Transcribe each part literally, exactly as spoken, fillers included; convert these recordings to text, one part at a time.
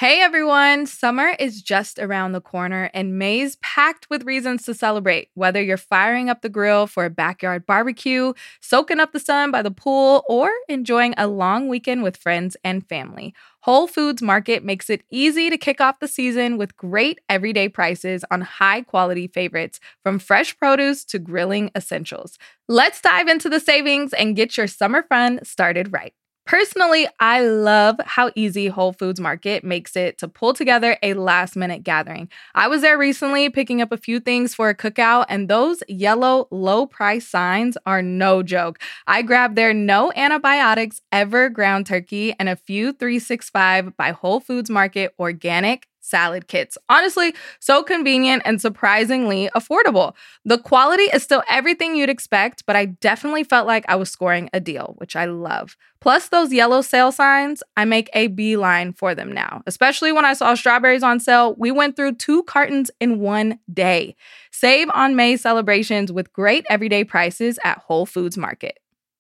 Hey everyone, summer is just around the corner and May's packed with reasons to celebrate. Whether you're firing up the grill for a backyard barbecue, soaking up the sun by the pool, or enjoying a long weekend with friends and family, Whole Foods Market makes it easy to kick off the season with great everyday prices on high-quality favorites, from fresh produce to grilling essentials. Let's dive into the savings and get your summer fun started right. Personally, I love how easy Whole Foods Market makes it to pull together a last-minute gathering. I was there recently picking up a few things for a cookout, and those yellow low-price signs are no joke. I grabbed their no antibiotics ever ground turkey and a few three sixty-five by Whole Foods Market organic salad kits. Honestly, so convenient and surprisingly affordable. The quality is still everything you'd expect, but I definitely felt like I was scoring a deal, which I love. Plus those yellow sale signs, I make a beeline for them now. Especially when I saw strawberries on sale, we went through two cartons in one day. Save on May celebrations with great everyday prices at Whole Foods Market.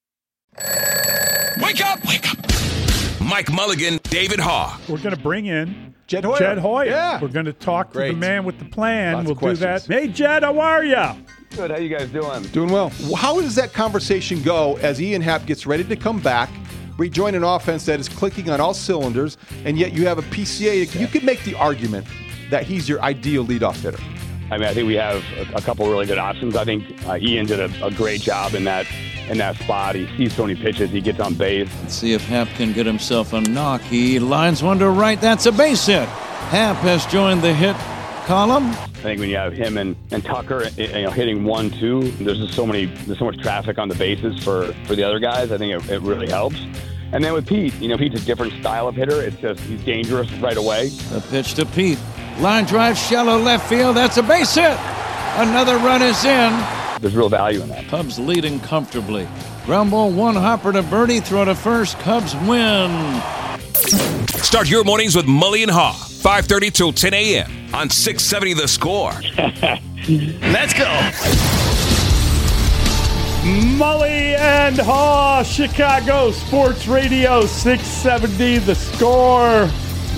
Wake up! Wake up! Mike Mulligan, David Haugh. We're going to bring in Jed Hoyer. Jed Hoyer. Yeah. We're going to talk Great. to the man with the plan. Lots we'll of do that. questions. Hey, Jed, how are you? Good. How you guys doing? Doing well. How does that conversation go as Ian Happ gets ready to come back, rejoin an offense that is clicking on all cylinders, and yet you have a P C A? You could make the argument that he's your ideal leadoff hitter. I mean, I think we have a, a couple really good options. I think uh, Ian did a, a great job in that in that spot. He sees so many pitches. He gets on base. Let's see if Happ can get himself a knock. He lines one to right. That's a base hit. Happ has joined the hit column. I think when you have him and, and Tucker, you know, hitting one, two, there's just so many, there's so much traffic on the bases for, for the other guys. I think it, it really helps. And then with Pete, you know, Pete's a different style of hitter. It's just he's dangerous right away. The pitch to Pete. Line drive, shallow left field. That's a base hit. Another run is in. There's real value in that. Cubs leading comfortably. Ground ball, one hopper to Birdie. Throw to first. Cubs win. Start your mornings with Mully and Haugh, five thirty till ten a.m. on six seventy The Score. Let's go. Mully and Haugh, Chicago Sports Radio, six seventy The Score.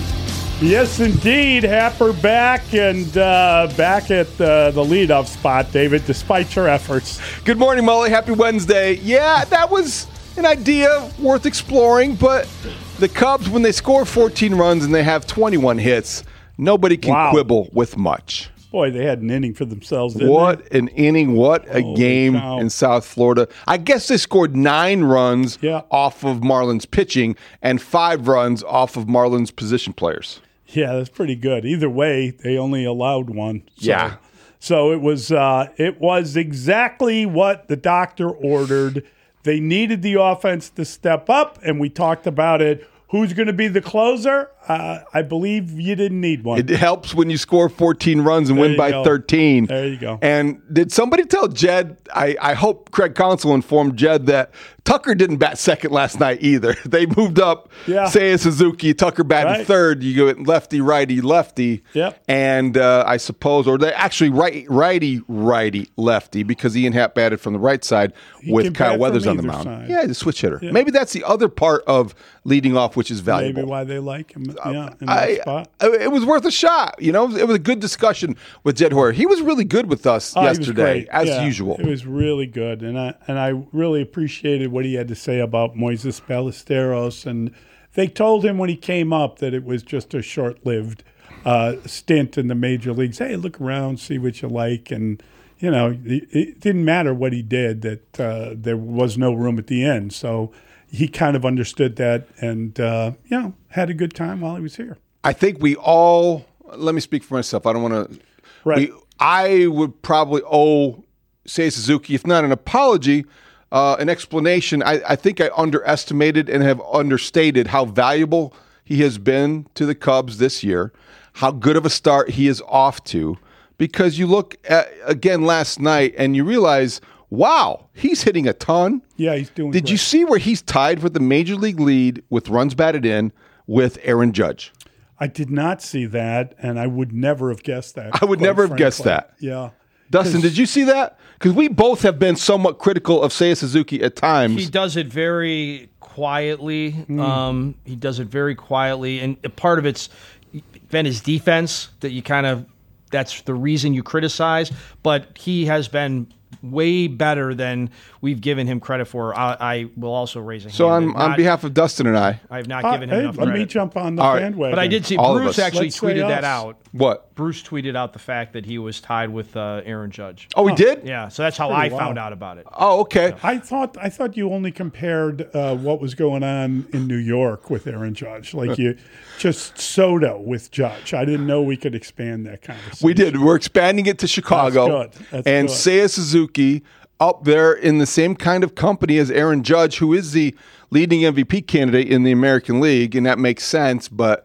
Yes, indeed. Happer back and uh, back at uh, the leadoff spot, David, despite your efforts. Good morning, Mully. Happy Wednesday. Yeah, that was an idea worth exploring, but the Cubs, when they score fourteen runs and they have twenty-one hits, nobody can Wow. quibble with much. Boy, they had an inning for themselves, didn't What they? an inning. What a Holy game cow. in South Florida. I guess they scored nine runs Yeah. off of Marlins pitching and five runs off of Marlins position players. Yeah, that's pretty good. Either way, they only allowed one. So, Yeah. So it was uh, it was exactly what the doctor ordered. They needed the offense to step up, and we talked about it. Who's going to be the closer? Uh, I believe you didn't need one. It helps when you score fourteen runs and There win you by go. thirteen. There you go. And did somebody tell Jed, I, I hope Craig Counsell informed Jed that Tucker didn't bat second last night either. They moved up Yeah. Seiya Suzuki, Tucker batted Right. third. You go lefty, righty, lefty. Yep. And uh, I suppose, or they actually right, righty, righty, lefty, because Ian Happ batted from the right side He with can Kyle bat Weathers from on the either mound. side. Yeah, he's a switch hitter. Maybe that's the other part of leading off, which is valuable. Maybe why they like him. Yeah, in that I, spot. it was worth a shot. You know, it was a good discussion with Jed Hoyer. He was really good with us Oh, he was yesterday, great. as Yeah, usual. It was really good, and I and I really appreciated what he had to say about Moises Ballesteros. And they told him when he came up that it was just a short-lived uh, stint in the major leagues. Hey, look around, see what you like, and you know, it, it didn't matter what he did. That uh, there was no room at the end, so he kind of understood that, and uh, you know, had a good time while he was here. I think we all, let me speak for myself. I don't want to, Right. we, I would probably owe Seiya Suzuki, if not an apology, uh, an explanation. I, I think I underestimated and have understated how valuable he has been to the Cubs this year, how good of a start he is off to, because you look at, again last night and you realize, wow, he's hitting a ton. Yeah, he's doing Did great. you see where he's tied for the major league lead with runs batted in with Aaron Judge? I did not see that, and I would never have guessed that. I would quite never have guessed frankly. that. Yeah. Dustin, did you see that? Because we both have been somewhat critical of Seiya Suzuki at times. He does it very quietly. Hmm. Um, he does it very quietly, and part of it's been his defense that you kind of, that's the reason you criticize, but he has been way better than we've given him credit for. I, I will also raise a hand. So on, Not- on behalf of Dustin and I, I have not Uh, given him hey, enough let credit. me jump on the All right. bandwagon. But I did see All of Bruce us. actually Let's say tweeted that us. out. what? Bruce tweeted out the fact that he was tied with uh, Aaron Judge. Oh, we did? Yeah, so that's how pretty I wild. found out about it. Oh, okay. I thought I thought you only compared uh, what was going on in New York with Aaron Judge, like you just Soto with Judge. I didn't know we could expand that conversation. We did. We're expanding it to Chicago. That's good. That's and good. Seiya Suzuki up there in the same kind of company as Aaron Judge, who is the leading M V P candidate in the American League, and that makes sense. But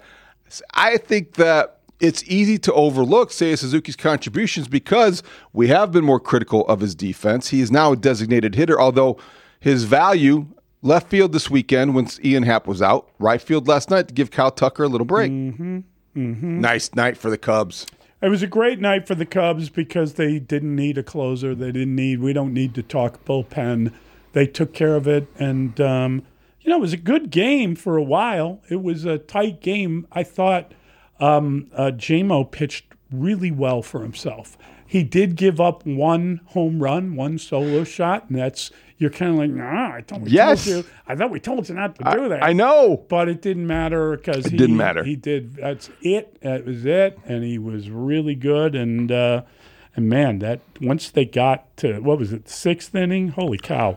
I think that it's easy to overlook Seiya Suzuki's contributions because we have been more critical of his defense. He is now a designated hitter, although his value left field this weekend when Ian Happ was out, right field last night to give Kyle Tucker a little break. Mm-hmm. Mm-hmm. Nice night for the Cubs. It was a great night for the Cubs because they didn't need a closer. They didn't need. We don't need to talk bullpen. They took care of it, and um, you know it was a good game for a while. It was a tight game. I thought um, uh, J-Mo pitched really well for himself. He did give up one home run, one solo shot, and that's you're kind of like, nah, I thought we Yes. told you. I thought we told you not to I, do that. I know. But it didn't matter because he didn't matter. He did. That's it. That was it. And he was really good. And uh, and man, that once they got to what was it, sixth inning? Holy cow!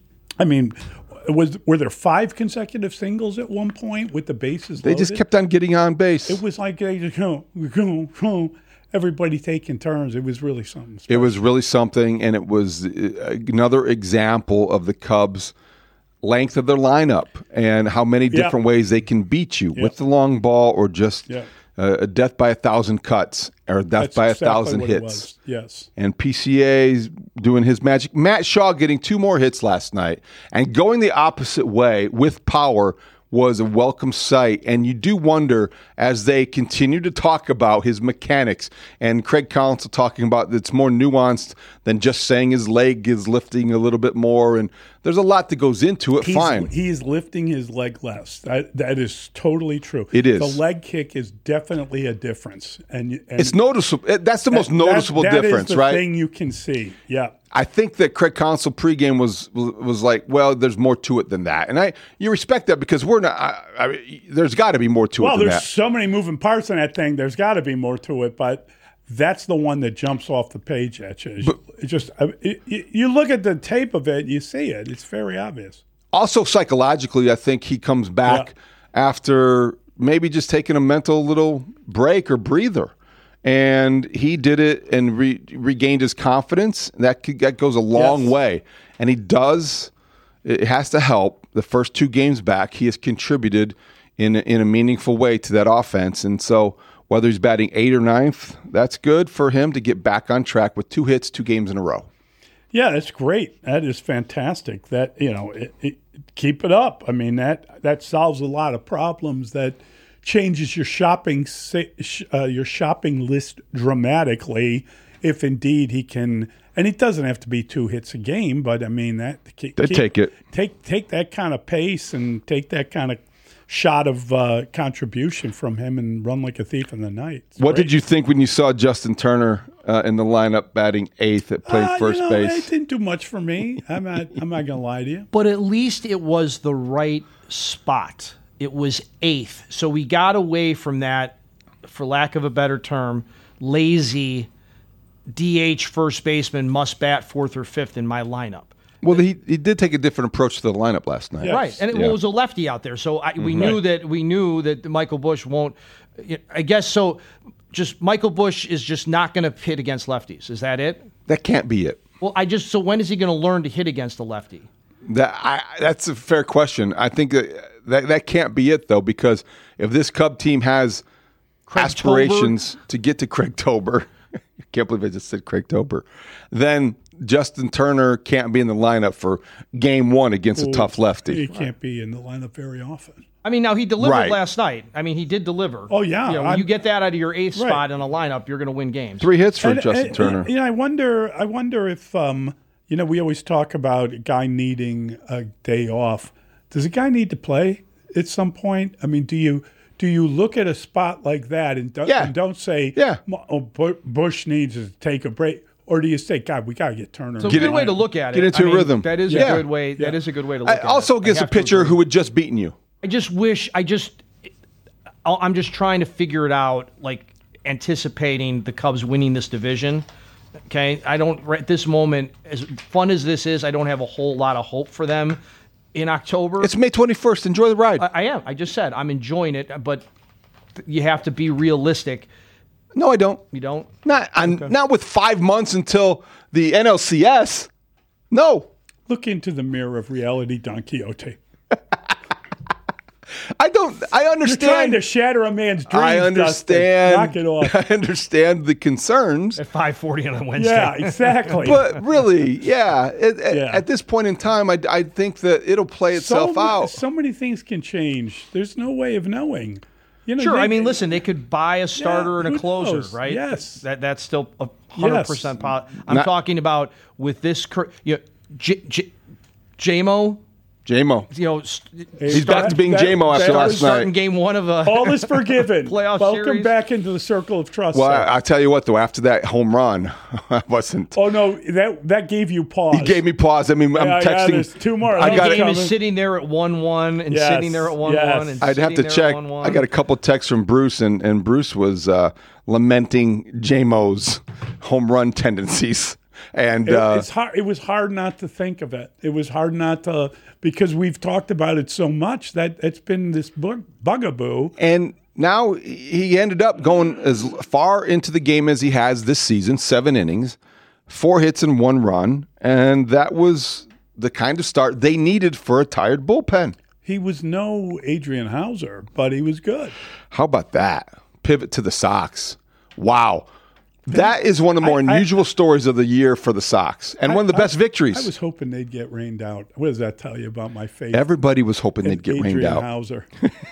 I mean, was were there five consecutive singles at one point with the bases They loaded? just kept on getting on base. It was like they just go go go. Everybody taking turns. It was really something It special. was really something, and it was uh, another example of the Cubs' length of their lineup and how many Yeah. different ways they can beat you Yeah. with the long ball or just Yeah. uh, a death by a thousand cuts or death That's by a exactly thousand what it hits. was. Yes. And P C A's doing his magic. Matt Shaw getting two more hits last night and going the opposite way with power was a welcome sight. And you do wonder as they continue to talk about his mechanics and Craig Counsell talking about it's more nuanced than just saying his leg is lifting a little bit more. And there's a lot that goes into it. He's, Fine. He's lifting his leg less. That that is totally true. It is. The leg kick is definitely a difference, and, and It's noticeable. That's the most that- noticeable that difference, is the right? Thing you can see. Yeah. I think that Craig Counsell pregame was was like, well, there's more to it than that, and I you respect that because we're not. I, I, there's got to be more to Well, it than there's that. so many moving parts in that thing. There's got to be more to it, but that's the one that jumps off the page at you. But- It just I- it, it- you look at the tape of it, you see it. It's very obvious. Also, psychologically, I think he comes back after maybe just taking a mental little break or breather. And he did it and re- regained his confidence. That could, that goes a long Yes. way. And he does. It has to help. The first two games back, he has contributed in a, in a meaningful way to that offense. And so, whether he's batting eighth or ninth, that's good for him to get back on track with two hits, two games in a row. Yeah, that's great. That is fantastic. That you know, it, it, keep it up. I mean that that solves a lot of problems. That changes your shopping si- sh- uh, your shopping list dramatically. If indeed he can, and it doesn't have to be two hits a game, but I mean that keep, They take it. Take take that kind of pace and take that kind of shot of uh, contribution from him and run like a thief in the night. It's What great. did you think when you saw Justin Turner uh, in the lineup batting eighth at playing Uh, first you know, base? It didn't do much for me. I'm not. I'm not gonna lie to you. But at least it was the right spot. It was eighth. So we got away from that, for lack of a better term, lazy D H first baseman must bat fourth or fifth in my lineup. Well, he he did take a different approach to the lineup last night. Yeah. Right, and it Yeah. was a lefty out there, so I, we Mm-hmm. knew that we knew that Michael Busch won't. I guess so. Just Michael Busch is just not going to hit against lefties. Is that it? That can't be it. Well, I just so when is he going to learn to hit against a lefty? That I, that's a fair question. I think that, that that can't be it though, because if this Cub team has Craig aspirations to get to Craig Tober, I can't believe I just said Craig Tober, then Justin Turner can't be in the lineup for game one against a tough lefty. He can't be in the lineup very often. I mean, now he delivered Right. last night. I mean, he did deliver. Oh, yeah. You know, when I'm- you get that out of your eighth Right. spot in a lineup, you're going to win games. Three hits for And- Justin and- Turner. and, you know, I wonder. I wonder if um, you know, we always talk about a guy needing a day off. Does a guy need to play at some point? I mean, do you do you look at a spot like that and don't, Yeah. and don't say, Yeah. oh, Bu- Bush needs to take a break? Or do you say, God, we got to get Turner? It's a Get good it- way to look at it. get into I a mean, rhythm. That is Yeah. a good way. That is a good way to look I at it. also I gives a have to pitcher agree. who had just beaten you. I just wish. I just. I'm just trying to figure it out. Like anticipating the Cubs winning this division. Okay, I don't. Right at this moment, as fun as this is, I don't have a whole lot of hope for them in October. It's May twenty-first. Enjoy the ride. I, I am. I just said I'm enjoying it, but you have to be realistic. no, I don't. You don't. Not I'm, not with five months until the N L C S. No, Look into the mirror of reality, Don Quixote. I don't. I You're understand. trying to shatter a man's dreams, I understand. Dustin. Knock it off. I understand the concerns. At five forty on a Wednesday. Yeah, exactly. But really, yeah, it, at- Yeah. At this point in time, I, I think that it'll play itself so, out. So many things can change. There's no way of knowing. You know, Sure. they- I mean, listen, they could buy a starter and a who closer, knows? right? Yes. That that's still a hundred percent. Po- I'm Not- talking about with this. Cur- you know, J- J- J-Mo. J-Mo. You know, st- He's back to being that- J-Mo after that last was starting night. game one of a All is forgiven. Playoff Welcome series. back into the circle of trust. Well, sir. I, I'll tell you what, though, after that home run, I wasn't. oh no, that that gave you pause. He gave me pause. I mean, I'm Yeah, yeah, texting. there's two more. I The got The it. game coming. is sitting there at one one and Yes, sitting there at one yes. one. And I'd have to sitting there check. at one one. I got a couple texts from Bruce, and, and Bruce was uh, lamenting J-Mo's home run tendencies. And It, uh, it's hard. It was hard not to think of it. It was hard not to because we've talked about it so much that it's been this bug, bugaboo. and now he ended up going as far into the game as he has this season, seven innings, four hits and one run, and that was the kind of start they needed for a tired bullpen. He was no Adrian Hauser, but he was good. How about that? Pivot to the Sox. Wow. That is one of the more I- I- unusual stories of the year for the Sox, and one of the I- best victories. I was hoping they'd get rained out. What does that tell you about my faith? Everybody was hoping in they'd get Adrian rained out. Hauser.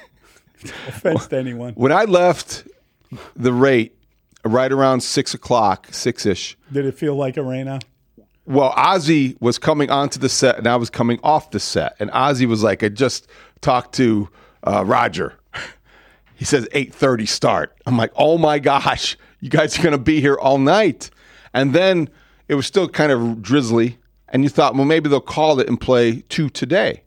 Offense to anyone. When I left the rate right around six o'clock, six ish, Did it feel like a rain out? well, Ozzy was coming onto the set and I was coming off the set. And Ozzy was like, I just talked to uh, Roger. He says eight thirty start. I'm like, oh my gosh, you guys are going to be here all night. And then it was still kind of drizzly. And you thought, well, maybe they'll call it and play two today.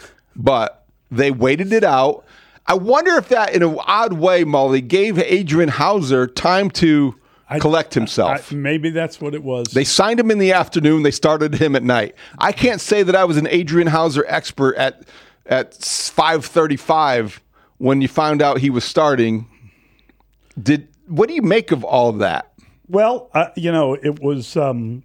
But they waited it out. I wonder if that, in an odd way, Molly, gave Adrian Hauser time to collect himself. I- maybe that's what it was. They signed him in the afternoon. They started him at night. I can't say that I was an Adrian Hauser expert at at five thirty-five when you found out he was starting. Did what do you make of all of that? Well, uh, you know, it was um,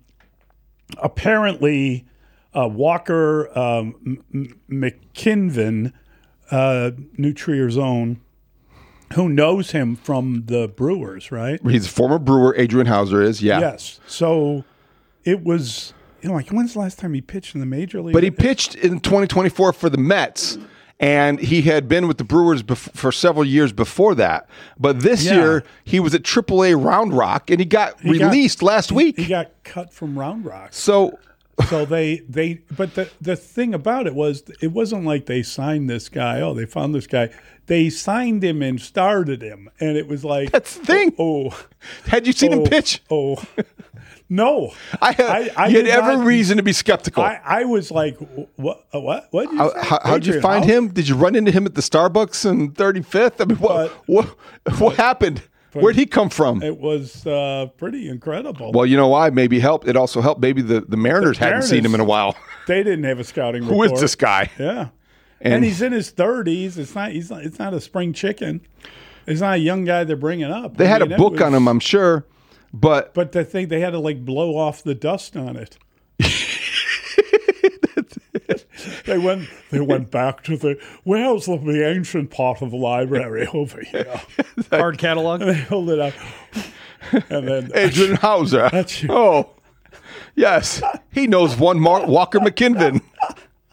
apparently uh, Walker um, M- McKinven, uh, New Trier's own, who knows him from the Brewers, right? He's a former Brewer. Adrian Hauser is, yeah. Yes. So it was, you know, like, when's the last time he pitched in the major league? But he pitched in twenty twenty-four for the Mets, and he had been with the Brewers bef- for several years before that. But this Yeah. year, he was at triple A Round Rock, and he got He got- released last week. He got cut from Round Rock. so So they they but the the thing about it was it wasn't like they signed this guy. Oh, they found this guy. They signed him and started him, and it was like That's the thing. Oh, had you seen oh, him pitch? Oh, no. I, you had did every not- reason to be skeptical. I, I was like, what? What? What? Did you How, say? how, how'd you Adrian find Hauser? him? Did you run into him at the Starbucks in thirty-fifth? I mean, what what, what happened? Where'd he come from? It was uh, pretty incredible. Well, you know why? Maybe it helped. It also helped. Maybe the, the Mariners The hadn't seen him Mariners- in a while. They didn't have a scouting Who report. is this guy? Yeah. And- And, he's in his thirties. It's not. He's not. It's not a spring chicken. It's not a young guy they're bringing up. They I had mean, a it book was- on him, I'm sure, but But the thing they had to like blow off the dust on it. they went. They went back to the where's the, the ancient part of the library over here. Card catalog. And they held it up, and then Adrian Hauser. That's you. Oh, yes, he knows one Mark Walker McKinven.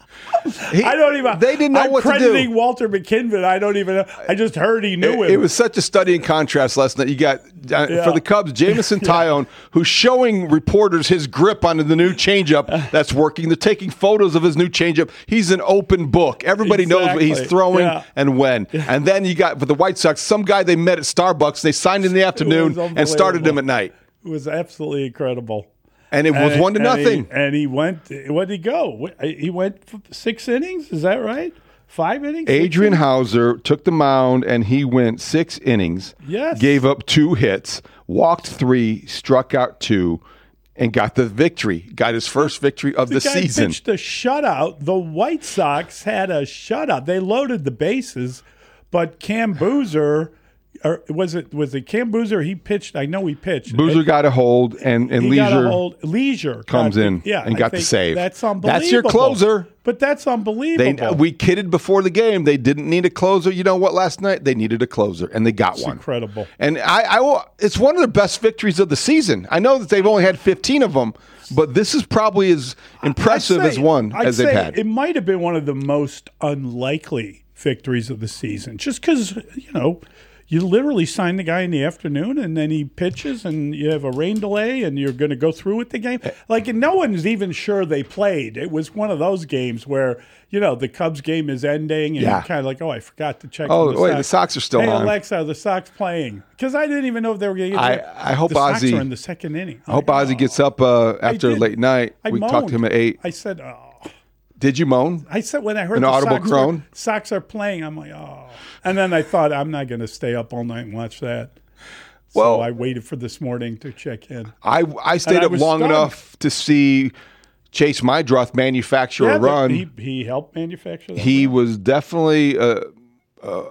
He, I don't even. They didn't know I'm what to do. crediting Walter McKinnon. I don't even. I just heard he knew It, him. it was such a study in contrast last night. You got uh, Yeah. for the Cubs, Jameson Tyone, who's showing reporters his grip on the new changeup that's working. They're taking photos of his new changeup. He's an open book. Everybody knows what he's Exactly. throwing Yeah. and when. And then you got for the White Sox, some guy they met at Starbucks. They signed in the afternoon and started him at night. It was absolutely incredible. And it was And- one to and nothing. He, and he went. Where did he go? He went f- six innings. Is that right? Five innings. Six Adrian innings? Hauser took the mound and he went six innings. Yes. Gave up two hits, walked three, struck out two, and got the victory. Got his first victory of the, The guy season. pitched a shutout. The White Sox had a shutout. They loaded the bases, but Cam Boozer, or was it was it Cam Boozer? He pitched. I know he pitched. Boozer got a hold, and, and he got a Leisure hold. Leisure comes got- in yeah, and I got the think save. That's unbelievable. That's your closer. But that's They, unbelievable. we kidded before the game. They didn't need a closer. You know what? Last night they needed a closer, and they got It's one. incredible. And I, I, will- it's one of the best victories of the season. I know that they've only had fifteen of them, but this is probably as impressive I'd as say- one I'd as they've say had. It might have been one of the most unlikely victories of the season, just because you know you literally sign the guy in the afternoon and then he pitches and you have a rain delay and you're going to go through with the game. Like, and no one's even sure they played. It was one of those games where you know the Cubs game is ending and Yeah. you're kind of like, oh, I forgot to check. Oh, on the wait, Sox. the Sox are still hey, on. Alexa, are the Sox playing? Because I didn't even know if they were going to get. I- I hope the Sox Ozzie- are in the second inning. I hope Like, Ozzie oh. gets up uh, after a did. late night. I we moaned. talked to him at eight. I said, oh. Did you moan? I said when I heard An the audible Sox, groan? Were, Sox are playing, I'm like, oh. And then I thought I'm not going to stay up all night and watch that. So Well- I waited for this morning to check in. I, I stayed And I up was long stunned. enough to see Chase Mydroth manufacture Yeah, a but run. He, he helped manufacture that. He run. was definitely a, a,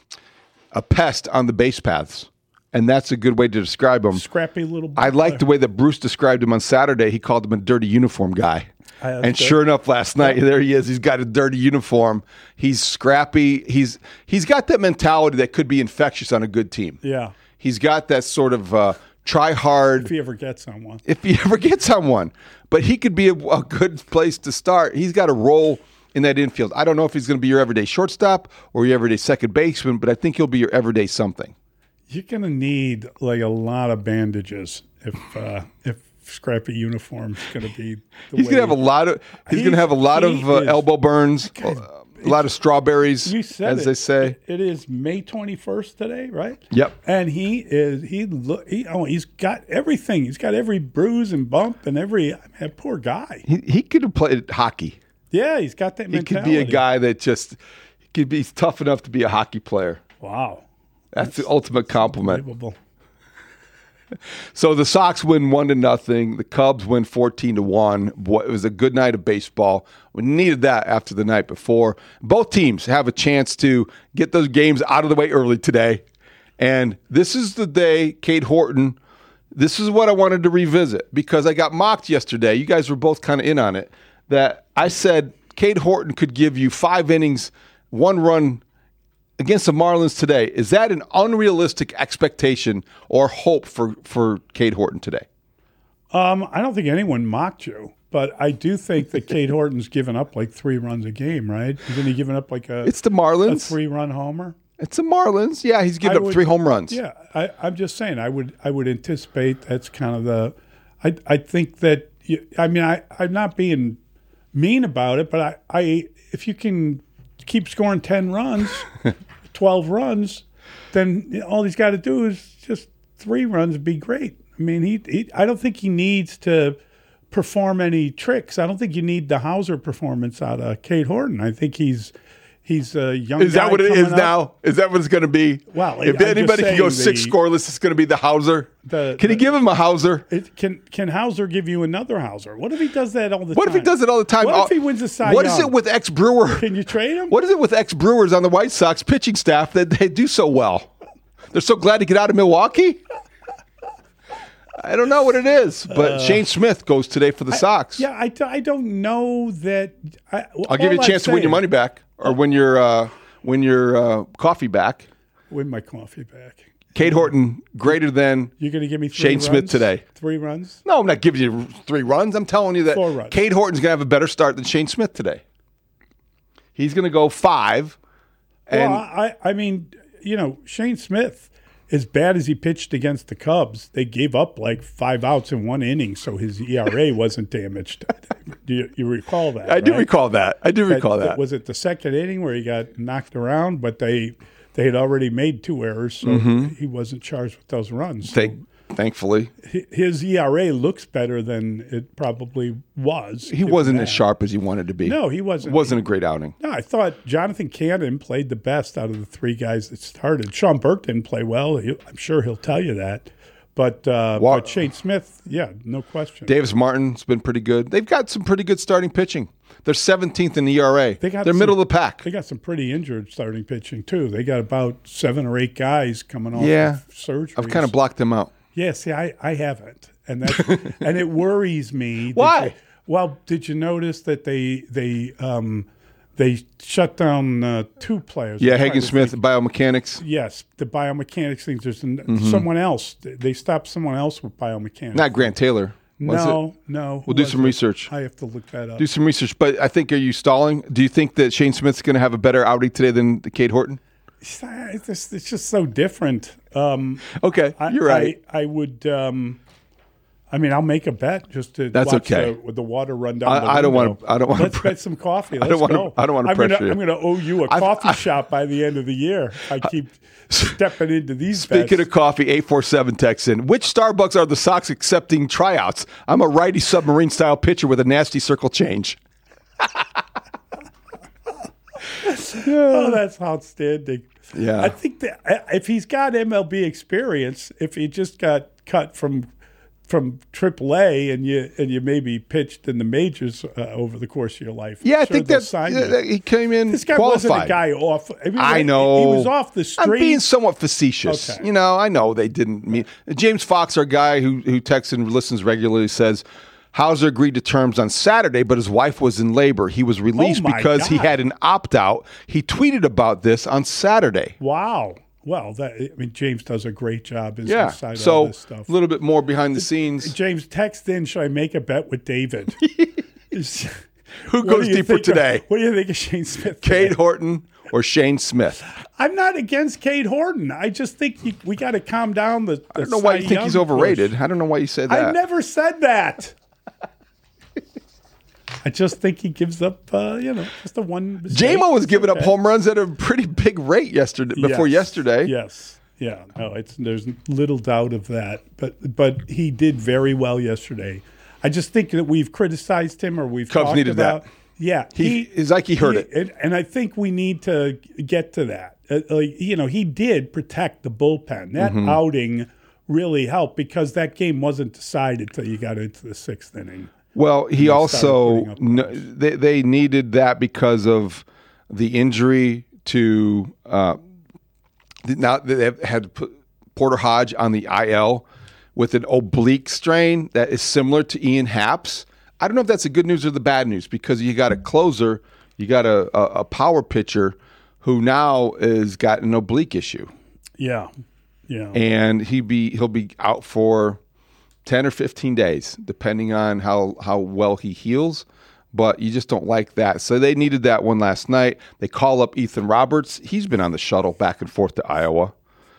a pest on the base paths, and that's a good way to describe him. scrappy little. I like the way that Bruce described him on Saturday. He called him a dirty uniform guy. I- that's And good. sure enough, last night there he is. He's got a dirty uniform. He's scrappy. He's he's got that mentality that could be infectious on a good team. Yeah, He's got that sort of uh, try hard. if he ever gets someone. If he ever gets someone, but he could be a, a good place to start. He's got a role in that infield. I don't know if he's going to be your everyday shortstop or your everyday second baseman, but I think he'll be your everyday something. You're going to need like a lot of bandages if uh, if scrappy uniform's going to be. The He's way going to have a lot of. He's, going to He's- have a lot he of uh, is- elbow burns, uh, a lot of strawberries, You said as it. they say. It is May twenty-first today, right? Yep. And he is he look he oh he's got everything. He's got every bruise and bump and every I mean, that poor guy. He, he could have played hockey. Yeah, he's got that He mentality. could be a guy that just he could be tough enough to be a hockey player. Wow. That's the ultimate compliment. Unbelievable. So the Sox win one to nothing. The Cubs win fourteen to one. Boy, it was a good night of baseball. We needed that after the night before. Both teams have a chance to get those games out of the way early today. And this is the day, Cade Horton. This is what I wanted to revisit because I got mocked yesterday. You guys were both kind of in on it. That I said Cade Horton could give you five innings, one run against the Marlins today. Is that an unrealistic expectation or hope for, for Cade Horton today? Um, I don't think anyone mocked you, but I do think that Cade Horton's given up like three runs a game, right? Isn't he giving up like a, It's the a Marlins. three-run homer? It's the Marlins. Yeah, he's given I up would- three home runs. Yeah, I, I'm just saying. I would I would anticipate that's kind of the. I I think that you, I mean I I'm not being mean about it, but I, I if you can keep scoring ten runs, twelve runs, then you know, all he's got to do is just three runs be great. I mean he, he I don't think he needs to perform any tricks. I don't think you need the Hauser performance out of Cade Horton. I think he's. He's a young. Is that guy what it is coming up. now? Is that what it's going to be? Well, if I'm just anybody can go saying six the- scoreless, it's going to be the Hauser. The- can he the- give him a Hauser? It, can can Hauser give you another Hauser? What if he does that all the What time? if he does it all the time? What if he wins a Cy What is Young? it with ex-Brewer? Can you trade him? What is it with ex-Brewers on the White Sox pitching staff that they do so well? They're so glad to get out of Milwaukee? I don't know what it is, but Uh, Shane Smith goes today for the Sox. Yeah, I, d- I don't know that. I, I'll give you a chance to win your money back or win your uh, win your uh, coffee back. Win my coffee back. Cade Horton greater than You're going to give me three Shane runs? Smith today. Three runs? No, I'm not giving you three runs. I'm telling you that Four runs. Cade Horton's going to have a better start than Shane Smith today. He's going to go five. And well, I, I mean, you know, Shane Smith, as bad as he pitched against the Cubs, they gave up like five outs in one inning, so his E R A wasn't damaged. Do you, you recall that? I right? do recall that. I do recall that. Was it the second inning where he got knocked around, but they they had already made two errors, so Mm-hmm. he wasn't charged with those runs. Thank, thankfully. His E R A looks better than it probably was. He wasn't as sharp as he wanted to be. No, he wasn't. It wasn't a great outing. No, I thought Jonathan Cannon played the best out of the three guys that started. Sean Burke didn't play well. He, I'm sure he'll tell you that. But, uh, Wa- but Shane Smith, yeah, no question. Davis Martin's been pretty good. They've got some pretty good starting pitching. They're seventeenth in E R A. They got They're some- middle of the pack. They got some pretty injured starting pitching, too. They got about seven or eight guys coming off Yeah. of surgery. I've kind of blocked them out. Yeah, see, I, I haven't. And that's, and it worries me. that Why? they- well, did you notice that they they um, they shut down uh, two players? Yeah, I'm trying Hagen to Smith, think. biomechanics. Yes, the biomechanics things. There's an, Mm-hmm. someone else. They stopped someone else with biomechanics. Not Grant Taylor. Was no, it? no. We'll who do was some it? research. I have to look that up. Do some research. But I think, are you stalling? Do you think that Shane Smith's going to have a better outing today than Cade Horton? It's, it's just, it's just so different. Um, Okay, I, you're right. I, I would. Um, I mean, I'll make a bet just to That's watch okay. the, with the water run down. I- the I don't window. wanna- I don't wanna Let's pre- bet some coffee. Let's I don't wanna- go. I don't wanna I'm pressure gonna, you. I'm going to owe you a I've- coffee I've- shop by the end of the year. I keep stepping into these. Speaking bets. of coffee, eight four seven texts in. Which Starbucks are the Sox accepting tryouts? I'm a righty submarine style pitcher with a nasty circle change. Oh, that's outstanding. Yeah. I think that uh, if he's got M L B experience, if he just got cut from from triple A and you and you maybe pitched in the majors uh, over the course of your life, Yeah, I sure think they'll that's sign yeah, you. he came in This guy qualified. wasn't a guy off. I, mean, I he- know he was off the street. I'm being somewhat facetious. Okay. You know, I know they didn't mean. James Fox, our guy who who texts and listens regularly, says Hauser agreed to terms on Saturday, but his wife was in labor. He was released Oh, my because he God. had an opt out. He tweeted about this on Saturday. Wow. Well, that I mean, James does a great job inside Yeah, all so this stuff. a little bit more behind the scenes. James, text in. Should I make a bet with David? Is- Who what goes do you deeper think of- today? what do you think of Shane Smith? Cade today? Horton or Shane Smith? I'm not against Cade Horton. I just think you, we got to calm down the. the I don't know why you Cy think he's Young overrated. push. I don't know why you said that. I never said that. I just think he gives up, uh, you know, just a one. mistake. J-Mo was giving up Okay. home runs at a pretty big rate yesterday. Before Yes. yesterday, Yes. Yeah. No, it's there's little doubt of that. But but he did very well yesterday. I just think that we've criticized him or we've Cubs talked needed about. that. Yeah, He- it's like he heard it. And, and I think we need to get to that. Uh, like, you know, he did protect the bullpen. That Mm-hmm. outing really helped because that game wasn't decided till you got into the sixth inning. Well, he started also putting up kn- they they needed that because of the injury to uh, now they have had to put Porter Hodge on the I L with an oblique strain that is similar to Ian Happ's. I don't know if that's the good news or the bad news because you got a closer, you got a, a, a power pitcher who now is got an oblique issue, Yeah. Yeah. and he be he'll be out for ten or fifteen days, depending on how, how well he heals. But you just don't like that. So they needed that one last night. They call up Ethan Roberts. He's been on the shuttle back and forth to Iowa.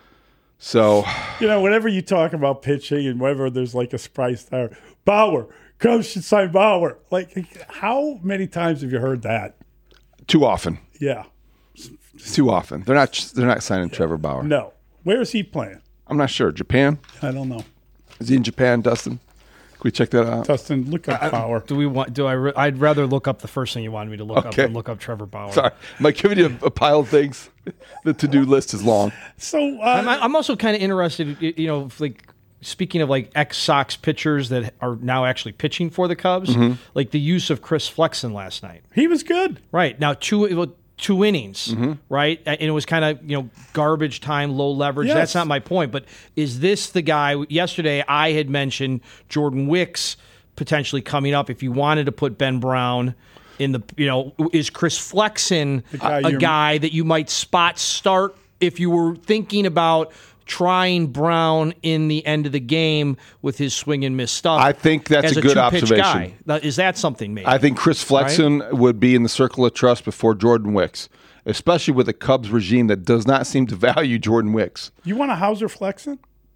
So, You know, whenever you talk about pitching and whenever there's like a surprise there, Bauer, Cubs should sign Bauer. Like, how many times have you heard that? too often. Yeah. Too often. They're not they're not signing Trevor Bauer. No. Where is he playing? I'm not sure. Japan? I don't know. Is he in Japan, Dustin? Can we check that out? Dustin, look up Bauer. Do we want? Do I? Re- I'd rather look up the first thing you wanted me to look up Okay. than look up Trevor Bauer. Sorry. Am I giving you a, a pile of things? The to-do list is long. So, uh, I'm, I'm also kind of interested. y- You know, if, like speaking of like ex-Sox pitchers that are now actually pitching for the Cubs, Mm-hmm. like the use of Chris Flexen last night. he was good. Right now, two well, two innings, Mm-hmm. right, and it was kind of you know garbage time, low leverage. Yes. That's not my point. But is this the guy? Yesterday, I had mentioned Jordan Wicks potentially coming up. If you wanted to put Ben Brown in the, you know, is Chris Flexen guy a, a you're- guy that you might spot start if you were thinking about trying Brown in the end of the game with his swing and miss stuff. I think that's as a a good two-pitch observation. Guy. Is that something maybe? I think Chris Flexen right? would be in the circle of trust before Jordan Wicks, especially with a Cubs regime that does not seem to value Jordan Wicks. You want a Hauser Flexen?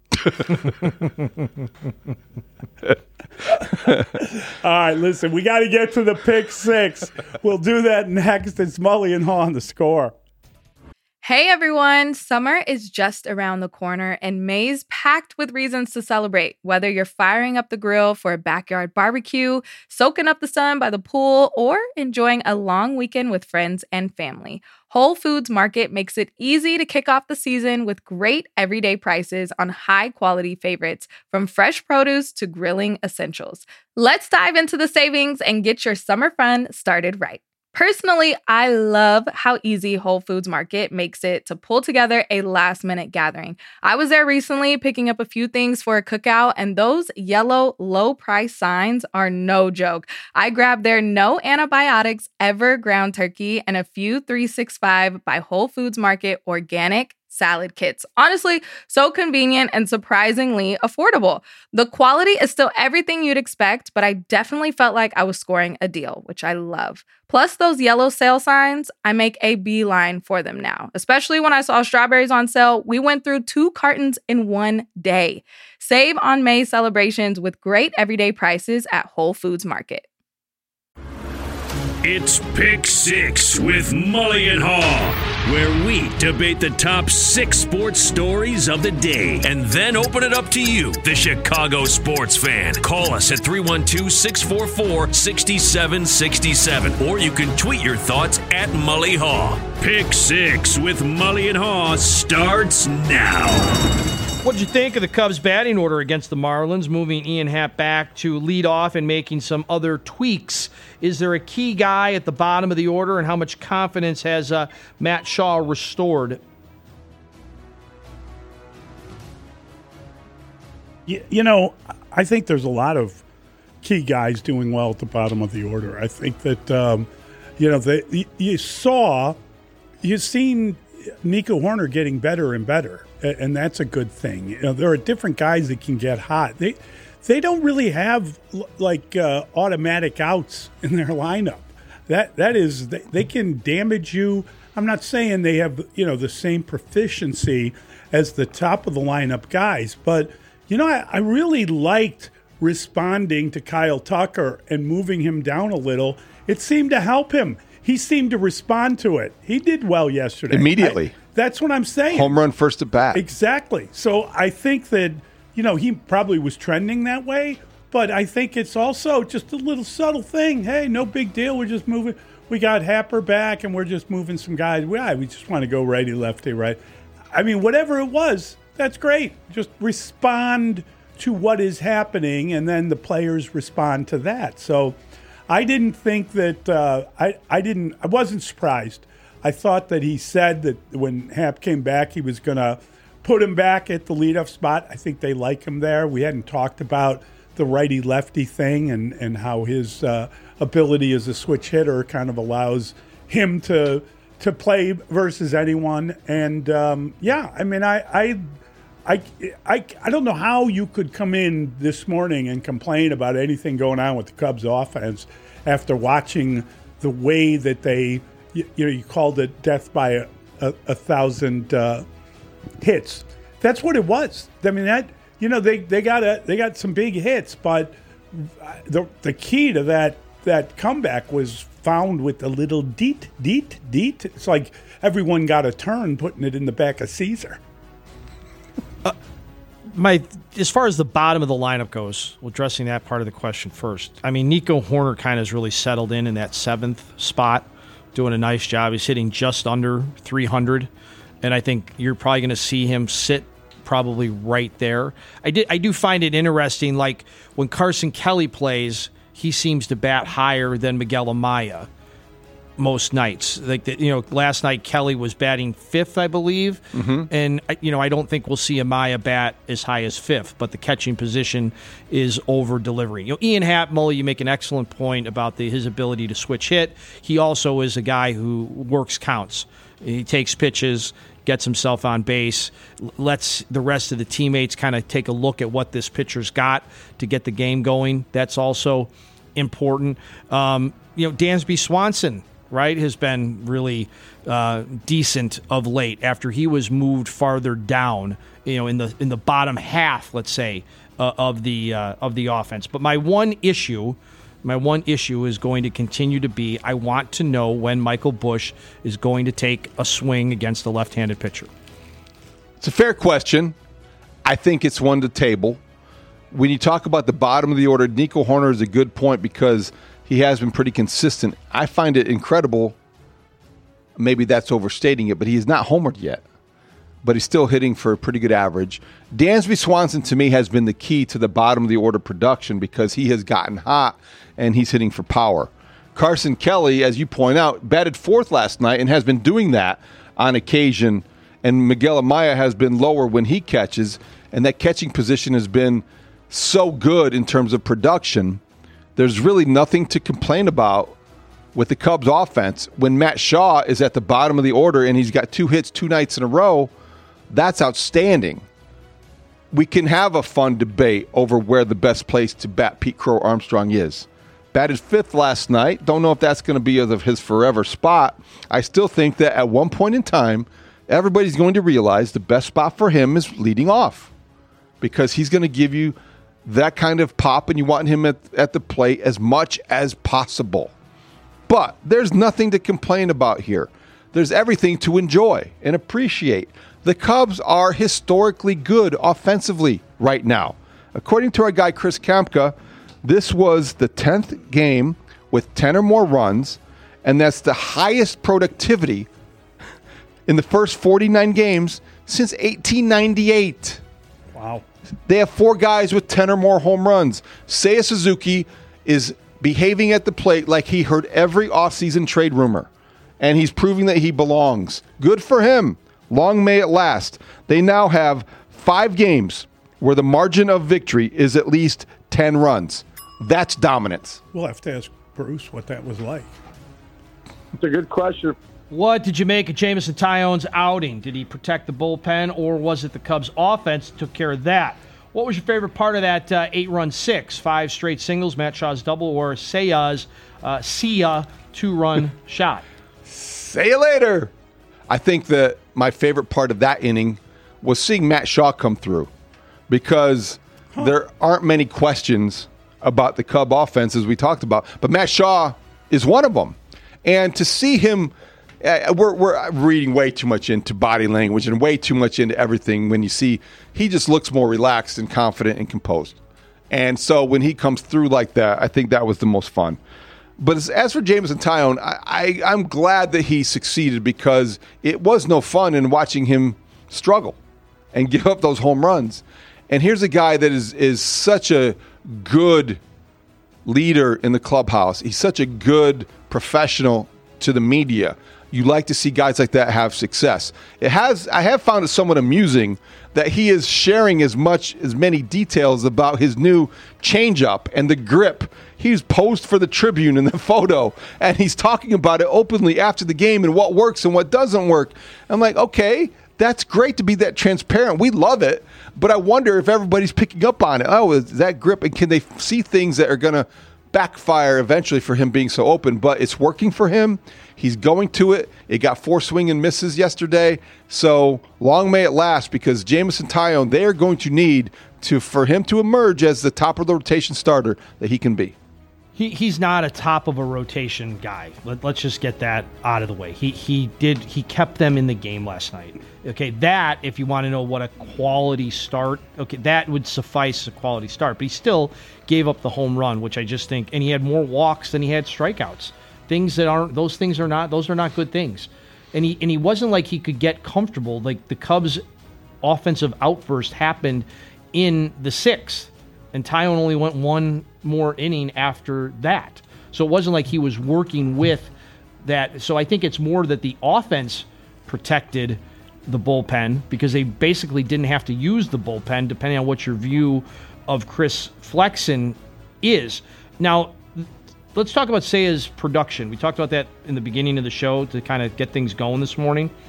All right, listen, we got to get to the pick six. We'll do that next. It's Mully and Haw on The Score. Hey everyone, summer is just around the corner and May's packed with reasons to celebrate. Whether you're firing up the grill for a backyard barbecue, soaking up the sun by the pool, or enjoying a long weekend with friends and family, Whole Foods Market makes it easy to kick off the season with great everyday prices on high-quality favorites, from fresh produce to grilling essentials. Let's dive into the savings and get your summer fun started right. Personally, I love how easy Whole Foods Market makes it to pull together a last-minute gathering. I was there recently picking up a few things for a cookout, and those yellow low-price signs are no joke. I grabbed their no antibiotics ever ground turkey and a few three sixty-five by Whole Foods Market organic salad kits. Honestly, so convenient and surprisingly affordable. The quality is still everything you'd expect, but I definitely felt like I was scoring a deal, which I love. Plus those yellow sale signs, I make a beeline for them now. Especially when I saw strawberries on sale, we went through two cartons in one day. Save on May celebrations with great everyday prices at Whole Foods Market. It's Pick Six with Mully and Haw, where we debate the top six sports stories of the day and then open it up to you, the Chicago sports fan. Call us at three one two, six four four, six seven six seven, or you can tweet your thoughts at Mully Haw. Pick Six with Mully and Haw starts now. What did you think of the Cubs' batting order against the Marlins, moving Ian Happ back to lead off and making some other tweaks? Is there a key guy at the bottom of the order, and how much confidence has uh, Matt Shaw restored? You, you know, I think there's a lot of key guys doing well at the bottom of the order. I think that, um, you know, the, you saw, you've seen Nico Hoerner getting better and better. And that's a good thing. You know, there are different guys that can get hot. They they don't really have like uh, automatic outs in their lineup. That that is they, they can damage you. I'm not saying they have, you know, the same proficiency as the top of the lineup guys, but you know, I, I really liked responding to Kyle Tucker and moving him down a little. It seemed to help him. He seemed to respond to it. He did well yesterday. Immediately. I, That's what I'm saying. Home run first at bat. Exactly. So I think that, you know, he probably was trending that way, but I think it's also just a little subtle thing. Hey, no big deal. We're just moving. We got Happer back, and we're just moving some guys. Yeah, we just want to go righty, lefty, right. I mean, whatever it was, that's great. Just respond to what is happening, and then the players respond to that. So I didn't think that uh, I, I didn't I wasn't surprised. I thought that he said that when Happ came back, he was going to put him back at the leadoff spot. I think they like him there. We hadn't talked about the righty-lefty thing and, and how his uh, ability as a switch hitter kind of allows him to to play versus anyone. And, um, yeah, I mean, I, I, I, I, I don't know how you could come in this morning and complain about anything going on with the Cubs offense after watching the way that they – You, you know, you called it death by a, a, a thousand uh, hits. That's what it was. I mean, that you know, they, they got a they got some big hits, but the the key to that that comeback was found with a little deet deet deet. It's like everyone got a turn putting it in the back of Caesar. Uh, my as far as the bottom of the lineup goes, well, addressing that part of the question first. I mean, Nico Hoerner kind of has really settled in in that seventh spot. Doing a nice job. He's hitting just under three hundred, and I think you're probably going to see him sit probably right there. I did. I do find it interesting, like when Carson Kelly plays, he seems to bat higher than Miguel Amaya most nights. Like the, you know, last night Kelly was batting fifth, I believe, mm-hmm. and you know I don't think we'll see Amaya bat as high as fifth, but the catching position is over delivering. You know, Ian Happ, Mully, you make an excellent point about the, his ability to switch hit. He also is a guy who works counts. He takes pitches. gets himself on base, lets the rest of the teammates kind of take a look at what this pitcher's got to get the game going. That's also important. Um, you know, Dansby Swanson, right, has been really uh, decent of late after he was moved farther down, you know, in the in the bottom half, let's say, uh, of the uh, of the offense. But my one issue, my one issue is going to continue to be, I want to know when Michael Busch is going to take a swing against a left-handed pitcher. It's a fair question. I think it's one to table. When you talk about the bottom of the order, Nico Hoerner is a good point because he has been pretty consistent. I find it incredible. Maybe that's overstating it, but he is not homered yet. But he's still hitting for a pretty good average. Dansby Swanson, to me, has been the key to the bottom of the order production because he has gotten hot and he's hitting for power. Carson Kelly, as you point out, batted fourth last night and has been doing that on occasion. And Miguel Amaya has been lower when he catches, and that catching position has been so good in terms of production. There's really nothing to complain about with the Cubs offense. When Matt Shaw is at the bottom of the order and he's got two hits two nights in a row, that's outstanding. We can have a fun debate over where the best place to bat Pete Crow Armstrong is. Batted fifth last night. Don't know if that's going to be of his forever spot. I still think that at one point in time, everybody's going to realize the best spot for him is leading off because he's going to give you that kind of pop, and you want him at, at the plate as much as possible. But there's nothing to complain about here. There's everything to enjoy and appreciate. The Cubs are historically good offensively right now. According to our guy Chris Kamka, this was the tenth game with ten or more runs, and that's the highest productivity in the first forty-nine games since eighteen ninety-eight. Wow. They have four guys with ten or more home runs. Seiya Suzuki is behaving at the plate like he heard every offseason trade rumor, and he's proving that he belongs. Good for him. Long may it last. They now have five games where the margin of victory is at least ten runs. That's dominance. We'll have to ask Bruce what that was like. It's a good question. What did you make of Jameson Taillon's outing? Did he protect the bullpen, or was it the Cubs' offense that took care of that? What was your favorite part of that uh, eight-run six? Five straight singles, Matt Shaw's double, or Seiya's uh, Seiya two-run shot? See you later. I think that my favorite part of that inning was seeing Matt Shaw come through because huh. there aren't many questions about the Cub offense, as we talked about, but Matt Shaw is one of them. And to see him... Uh, we're, we're reading way too much into body language and way too much into everything when you see he just looks more relaxed and confident and composed. And so when he comes through like that, I think that was the most fun. But as, as for Jameson Taillon, I, I, I'm glad that he succeeded because it was no fun in watching him struggle and give up those home runs. And here's a guy that is, is such a good leader in the clubhouse. He's such a good professional to the media. You like to see guys like that have success. It has. I have found it somewhat amusing that he is sharing as much as many details about his new changeup and the grip. He's posed for the Tribune in the photo, and he's talking about it openly after the game and what works and what doesn't work. I'm like, okay, that's great to be that transparent. We love it, but I wonder if everybody's picking up on it. Oh, is that grip, and can they see things that are going to backfire eventually for him being so open? But it's working for him. He's going to it. It got four swing and misses yesterday. So long may it last because Jameson Taillon, they are going to need to for him to emerge as the top of the rotation starter that he can be. He he's not a top of a rotation guy. Let, let's just get that out of the way. He he did he kept them in the game last night. Okay, that if you want to know what a quality start, okay, that would suffice a quality start. But he still gave up the home run, which I just think, and he had more walks than he had strikeouts. Things that aren't those things are not those are not good things. And he and he wasn't like he could get comfortable. Like the Cubs' offensive outburst happened in the sixth, and Taillon only went one more inning after that. So it wasn't like he was working with that. So I think it's more that the offense protected the bullpen because they basically didn't have to use the bullpen, depending on what your view of Chris Flexen is. Now, let's talk about Seiya's production. We talked about that in the beginning of the show to kind of get things going this morning.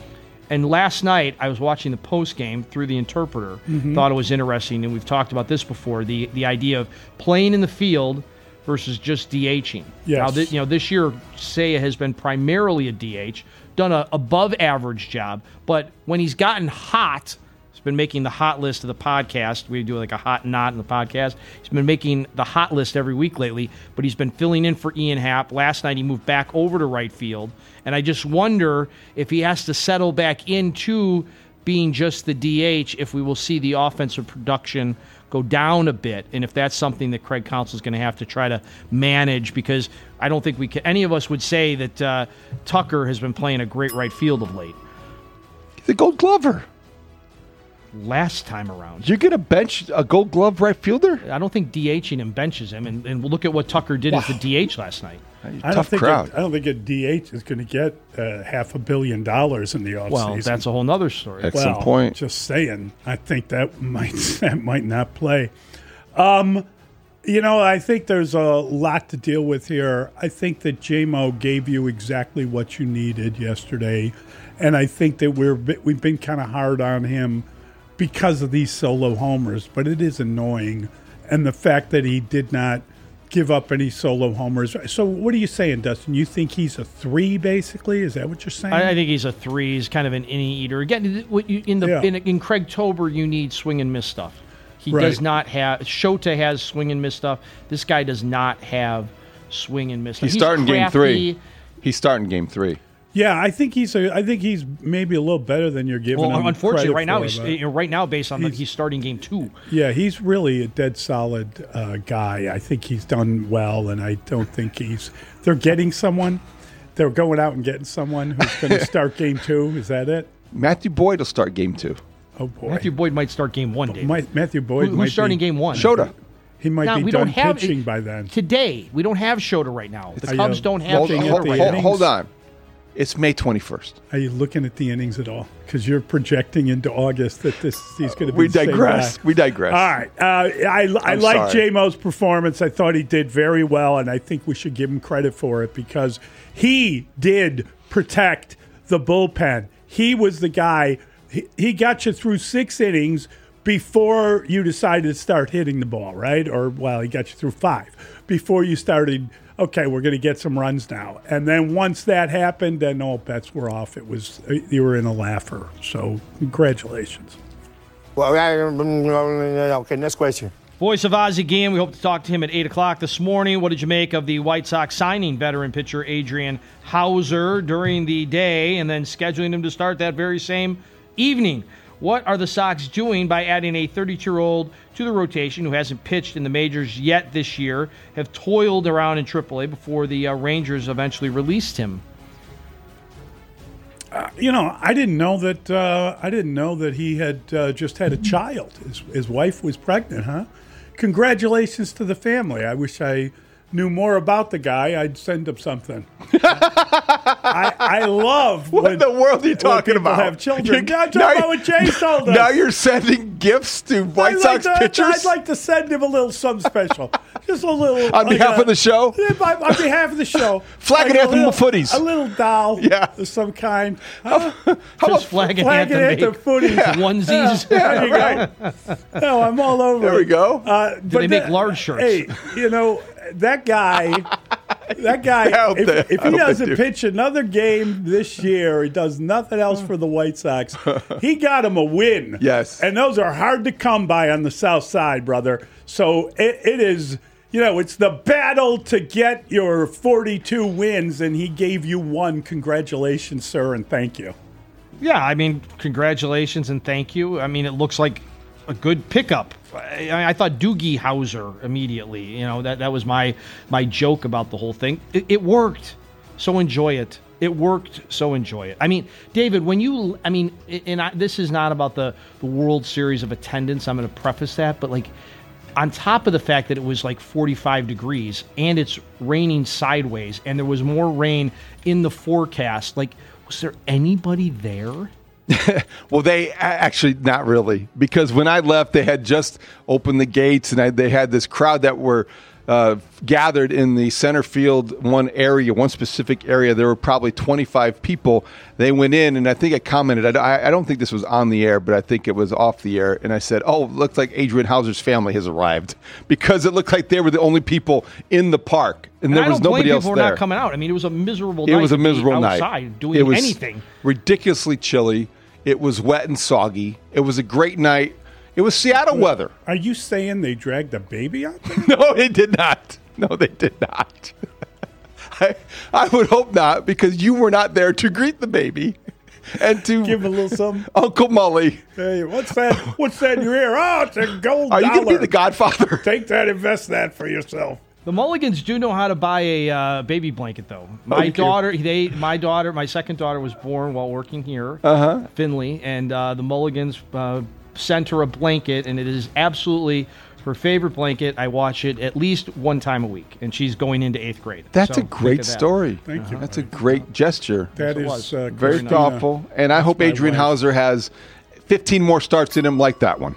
And last night, I was watching the post game through the interpreter. Mhm. Thought it was interesting, and we've talked about this before. The the idea of playing in the field versus just DHing. Yes. Now, th- you know, this year, Seiya has been primarily a D H, done a above average job. But when he's gotten hot, he's been making the hot list of the podcast. We do like a hot and not in the podcast. He's been making the hot list every week lately, but he's been filling in for Ian Happ. Last night he moved back over to right field, and I just wonder if he has to settle back into being just the D H, if we will see the offensive production go down a bit, and if that's something that Craig Counsell is going to have to try to manage, because I don't think we can, any of us would say that uh, Tucker has been playing a great right field of late. The Gold Glover. Last time around. You're going to bench a Gold Glove right fielder? I don't think DHing him benches him, and, and look at what Tucker did Wow. as the D H last night. I don't think A, I don't think a D H is going to get uh, half a billion dollars in the offseason. Well, that's a whole nother story. Excellent well, point. Just saying, I think that might that might not play. Um, you know, I think there's a lot to deal with here. I think that J-Mo gave you exactly what you needed yesterday, and I think that we're we've been kind of hard on him because of these solo homers, but it is annoying, and the fact that he did not give up any solo homers. So what are you saying, Dustin? You think he's a three, basically? Is that what you're saying? I, I think he's a three. He's kind of an inning eater. Again, what you- in the Yeah. in, in Craig Tober, you need swing and miss stuff. He Right. does not have. Shota has swing and miss stuff. This guy does not have swing and miss stuff. He's starting game crafty. three. He's starting game three. Yeah, I think he's a. I think he's maybe a little better than you're giving Well, him. unfortunately, credit right now for, he's but- you know, right now based on the, he's starting game two. Yeah, he's really a dead solid uh, guy. I think he's done well, and I don't think he's. They're getting someone. They're going out and getting someone who's going to start game two. Is that it? Matthew Boyd will start game two. Oh boy, Matthew Boyd might start game one. David. Might, Matthew Boyd. Who- might who's starting be, game one? Shota. He might No, be we done don't have pitching by then. Today, we don't have Shota right now. The Are you Cubs don't have Hold, looking Shota at hold, the right hold- innings? hold on. It's May twenty-first. Are you looking at the innings at all? Because you're projecting into August that this he's going to be. We the same digress. guy. We digress. All right. Uh, I I I'm like sorry. J-Mo's performance. I thought he did very well, and I think we should give him credit for it because he did protect the bullpen. He was the guy. He, he got you through six innings before you decided to start hitting the ball, right? Or, well, he got you through five before you started, okay, we're going to get some runs now. And then once that happened, then all bets were off. It was, you were in a laugher. So congratulations. Well, okay, next question. Voice of Oz again. We hope to talk to him at eight o'clock this morning. What did you make of the White Sox signing veteran pitcher Adrian Hauser during the day and then scheduling him to start that very same evening? What are the Sox doing by adding a thirty-two-year-old to the rotation who hasn't pitched in the majors yet this year, have toiled around in triple A before the uh, Rangers eventually released him? Uh, you know, I didn't know that. Uh, I didn't know that he had uh, just had a child. His, his wife was pregnant, huh? Congratulations to the family. I wish I knew more about the guy. I'd send him something. I, I love What when, in the world are you when talking people about? have children. You- Yeah, I'm talking now about you- what Jay told us. Now you're sending gifts to White I'd Sox like to, pitchers I'd like to send him a little something special. Just a little. on like behalf a- of the show. Yeah, by- on behalf of the show. Flag and a anthem little- footies. A little doll Yeah. of some kind. Huh? How Just about flag and Flag and anthem anthem footies. onesies. There you right. go. No, I'm all over There it. we go. Uh, Do but they make that- large shirts? Hey, you know, that guy, that guy, I hope if, they- if I he hope they doesn't do. pitch another game this year, he does nothing else for the White Sox, he got him a win. Yes. And those are hard to come by on the South Side, brother. So it, it is, you know, it's the battle to get your forty-two wins, and he gave you one. Congratulations, sir, and thank you. Yeah, I mean, congratulations and thank you. I mean, it looks like a good pickup. I, I thought Doogie Howser immediately. You know, that, that was my my joke about the whole thing. It, it worked, so enjoy it. It worked, so enjoy it. I mean, David, when you, I mean, and I, this is not about the, the World Series of attendance. I'm going to preface that, but like, on top of the fact that it was like forty-five degrees and it's raining sideways and there was more rain in the forecast, like, was there anybody there? Well, they a- actually not really, because when I left, they had just opened the gates and I, they had this crowd that were uh, gathered in the center field one area, one specific area. There were probably twenty-five people. They went in, and I think I commented, I, I don't think this was on the air, but I think it was off the air, and I said, oh, it looks like Adrian Hauser's family has arrived, because it looked like they were the only people in the park, and, and there I was don't nobody blame else people there. for not coming out. I mean, it was a miserable It night. was a miserable to be night. outside doing it was anything. ridiculously chilly. It was wet and soggy. It was a great night. It was Seattle weather. Are you saying they dragged a baby out there? No, they did not. No, they did not. I, I would hope not, because you were not there to greet the baby and to give him a little something. Uncle Mully. Hey, what's that? What's that in your ear? Oh, it's a gold Are dollar. you going to be the godfather? Take that, invest that for yourself. The Mulligans do know how to buy a uh, baby blanket, though. My you daughter, they, my daughter, my second daughter was born while working here, Uh-huh. Finley, and uh, the Mulligans uh, sent her a blanket, and it is absolutely her favorite blanket. I watch it at least one time a week, and she's going into eighth grade. That's So a great think of that. story. Thank you. That's a great gesture. That Yes, it is was. uh, Very Christina. thoughtful. And I hope my Adrian wife. Hauser has fifteen more starts in him like that one.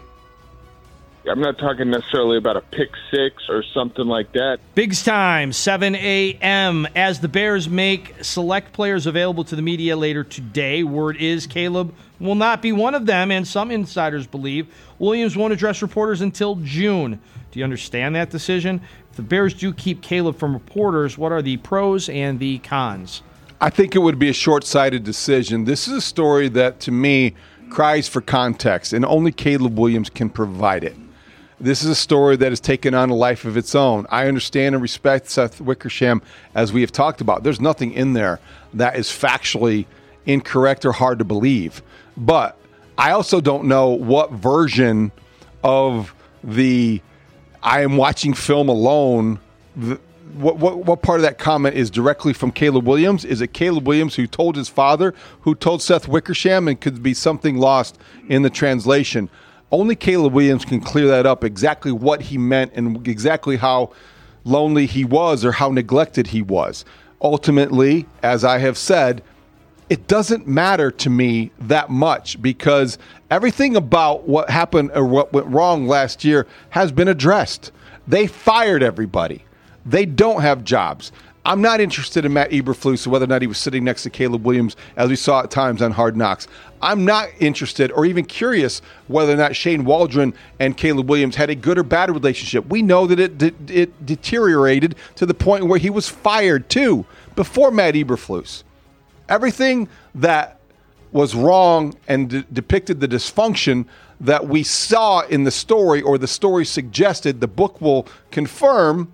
I'm not talking necessarily about a pick six or something like that. Bigs time, seven a.m. As the Bears make select players available to the media later today, word is Caleb will not be one of them, and some insiders believe Williams won't address reporters until June. Do you understand that decision? If the Bears do keep Caleb from reporters, what are the pros and the cons? I think it would be a short-sighted decision. This is a story that, to me, cries for context, and only Caleb Williams can provide it. This is a story that has taken on a life of its own. I understand and respect Seth Wickersham, as we have talked about. There's nothing in there that is factually incorrect or hard to believe. But I also don't know what version of the I am watching film alone, the, what, what what part of that comment is directly from Caleb Williams? Is it Caleb Williams who told his father, who told Seth Wickersham, and could be something lost in the translation? Only Caleb Williams can clear that up, exactly what he meant and exactly how lonely he was or how neglected he was. Ultimately, as I have said, it doesn't matter to me that much, because everything about what happened or what went wrong last year has been addressed. They fired everybody. They don't have jobs. I'm not interested in Matt Eberflus, whether or not he was sitting next to Caleb Williams, as we saw at times on Hard Knocks. I'm not interested or even curious whether or not Shane Waldron and Caleb Williams had a good or bad relationship. We know that it, de- it deteriorated to the point where he was fired too, before Matt Eberflus. Everything that was wrong and de- depicted the dysfunction that we saw in the story, or the story suggested, the book will confirm,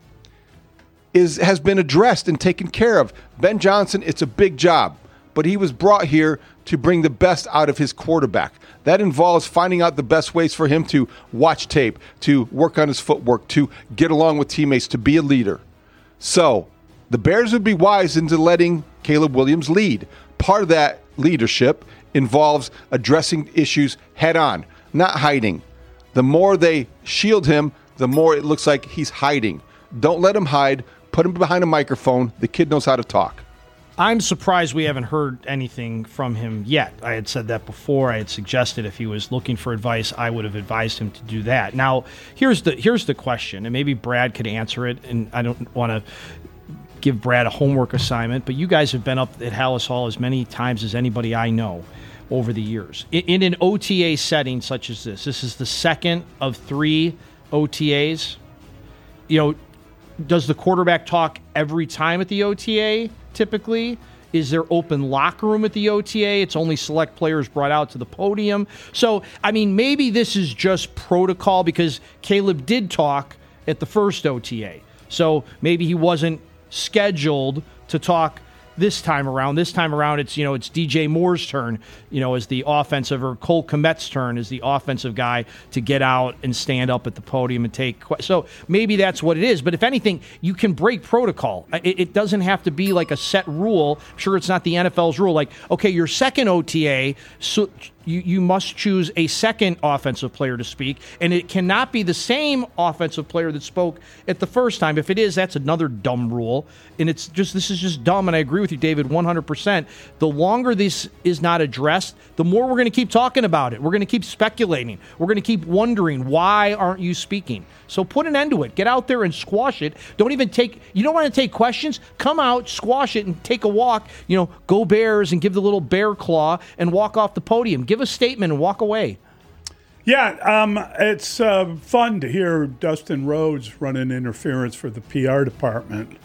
is has been addressed and taken care of. Ben Johnson, it's a big job, but he was brought here to bring the best out of his quarterback. That involves finding out the best ways for him to watch tape, to work on his footwork, to get along with teammates, to be a leader. So the Bears would be wise into letting Caleb Williams lead. Part of that leadership involves addressing issues head on, not hiding. The more they shield him, the more it looks like he's hiding. Don't let him hide. Put him behind a microphone. The kid knows how to talk. I'm surprised we haven't heard anything from him yet. I had said that before. I had suggested if he was looking for advice, I would have advised him to do that. Now, here's the here's the question, and maybe Brad could answer it, and I don't want to give Brad a homework assignment, but you guys have been up at Hallis Hall as many times as anybody I know over the years. In, in an O T A setting such as this, this is the second of three O T As. You know, does the quarterback talk every time at the O T A, typically? Is there open locker room at the O T A? It's only select players brought out to the podium. So, I mean, maybe this is just protocol, because Caleb did talk at the first O T A. So maybe he wasn't scheduled to talk this time around. This time around, it's, you know, it's D J Moore's turn, you know, as the offensive, or Cole Kmet's turn as the offensive guy to get out and stand up at the podium and take. So maybe that's what it is. But if anything, you can break protocol. It, it doesn't have to be like a set rule. I'm sure it's not the N F L's rule. Like, okay, your second O T A, so you, you must choose a second offensive player to speak, and it cannot be the same offensive player that spoke at the first time. If it is, that's another dumb rule, and it's just this is just dumb, and I agree with you, David, one hundred percent. The longer this is not addressed, the more we're going to keep talking about it. We're going to keep speculating. We're going to keep wondering, why aren't you speaking? So put an end to it. Get out there and squash it. Don't even take, you don't want to take questions? Come out, squash it, and take a walk. You know, go Bears, and give the little bear claw and walk off the podium. Give a statement and walk away. Yeah, um, it's uh, fun to hear Dustin Rhodes running interference for the P R department.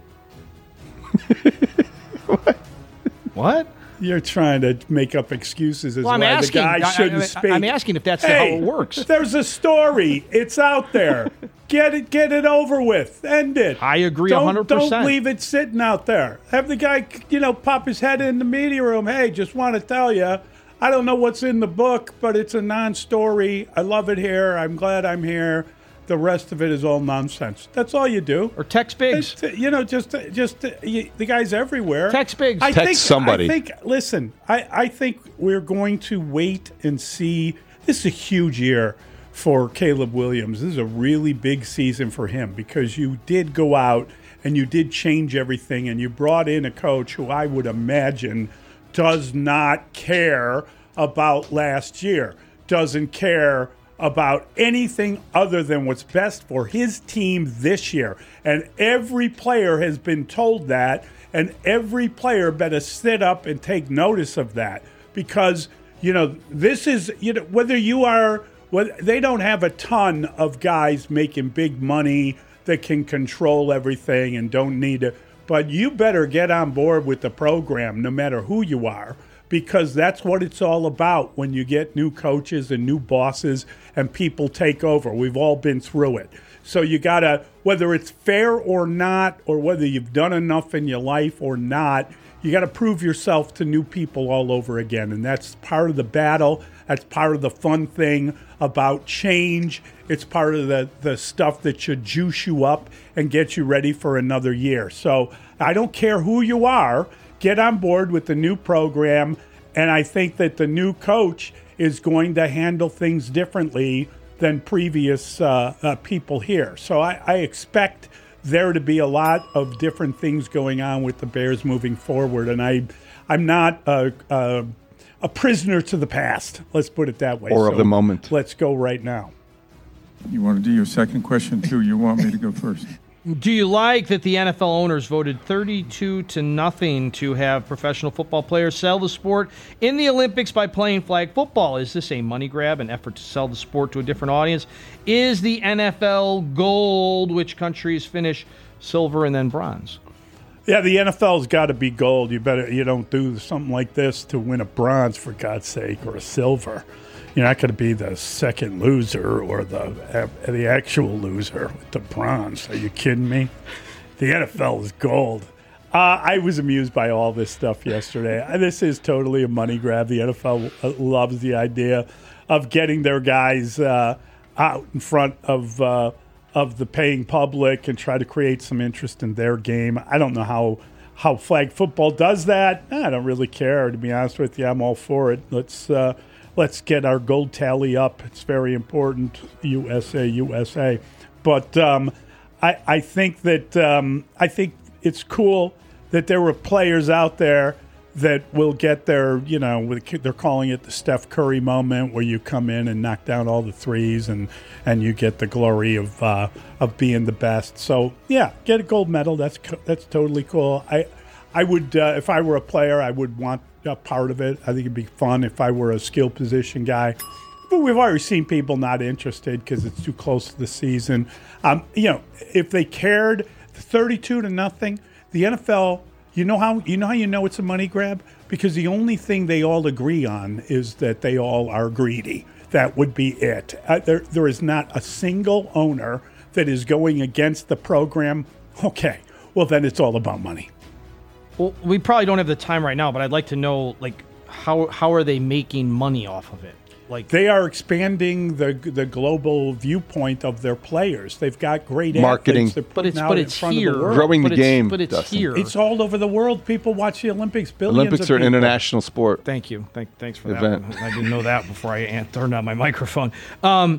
What? What? You're trying to make up excuses as well, I'm why asking, the guy shouldn't I, I, speak. I'm asking if that's hey, how it works. There's a story. It's out there. Get it, get it over with. End it. I agree don't, one hundred percent. Don't leave it sitting out there. Have the guy, you know, pop his head in the media room. Hey, just want to tell you, I don't know what's in the book, but it's a non-story. I love it here. I'm glad I'm here. The rest of it is all nonsense. That's all you do. Or text Biggs. It's, you know, just just you, the guy's everywhere. Text Biggs. I text think, somebody. I think. Listen, I, I think we're going to wait and see. This is a huge year for Caleb Williams. This is a really big season for him because you did go out and you did change everything, and you brought in a coach who I would imagine does not care about last year, doesn't care about anything other than what's best for his team this year. And every player has been told that, and every player better sit up and take notice of that because, you know, this is, you know, whether you are, whether, they don't have a ton of guys making big money that can control everything and don't need it, but you better get on board with the program no matter who you are, because that's what it's all about when you get new coaches and new bosses and people take over. We've all been through it. So you got to, whether it's fair or not, or whether you've done enough in your life or not, you got to prove yourself to new people all over again. And that's part of the battle. That's part of the fun thing about change. It's part of the, the stuff that should juice you up and get you ready for another year. So I don't care who you are. Get on board with the new program, and I think that the new coach is going to handle things differently than previous uh, uh, people here. So I, I expect there to be a lot of different things going on with the Bears moving forward, and I, I'm not a, a, a prisoner to the past. Let's put it that way. Or so of the moment. Let's go right now. You want to do your second question, too? You want me to go first? Do you like that the N F L owners voted thirty-two to nothing to have professional football players sell the sport in the Olympics by playing flag football? Is this a money grab, an effort to sell the sport to a different audience? Is the N F L gold? Which countries finish silver and then bronze? Yeah, the N F L's got to be gold. You better you don't do something like this to win a bronze, for God's sake, or a silver. You're not going to be the second loser or the uh, the actual loser with the bronze. Are you kidding me? The N F L is gold. Uh, I was amused by all this stuff yesterday. This is totally a money grab. The N F L loves the idea of getting their guys uh, out in front of uh, of the paying public and try to create some interest in their game. I don't know how how flag football does that. I don't really care, to be honest with you. I'm all for it. Let's. Uh, Let's get our gold tally up. It's very important, U S A, U S A. But um, I, I think that um, I think it's cool that there were players out there that will get their, you know, they're calling it the Steph Curry moment, where you come in and knock down all the threes and, and you get the glory of uh, of being the best. So yeah, get a gold medal. That's that's totally cool. I I would uh, if I were a player, I would want a part of it. I think it'd be fun if I were a skill position guy. But we've already seen people not interested because it's too close to the season. Um, you know, if they cared, thirty-two to nothing, the N F L. You know how you know how you know it's a money grab? Because the only thing they all agree on is that they all are greedy. That would be it. Uh, there, there is not a single owner that is going against the program. Okay, well then it's all about money. Well, we probably don't have the time right now, but I'd like to know, like, how how are they making money off of it? Like they are expanding the the global viewpoint of their players. They've got great marketing, athletes they're but it's out but in it's front here, of the world. growing but the it's, game. But it's Dustin. here. It's all over the world. People watch the Olympics. Billions Olympics of are an people. international sport. Thank you. Thank, thanks for Event. that. I didn't know that before I turned on my microphone. Um,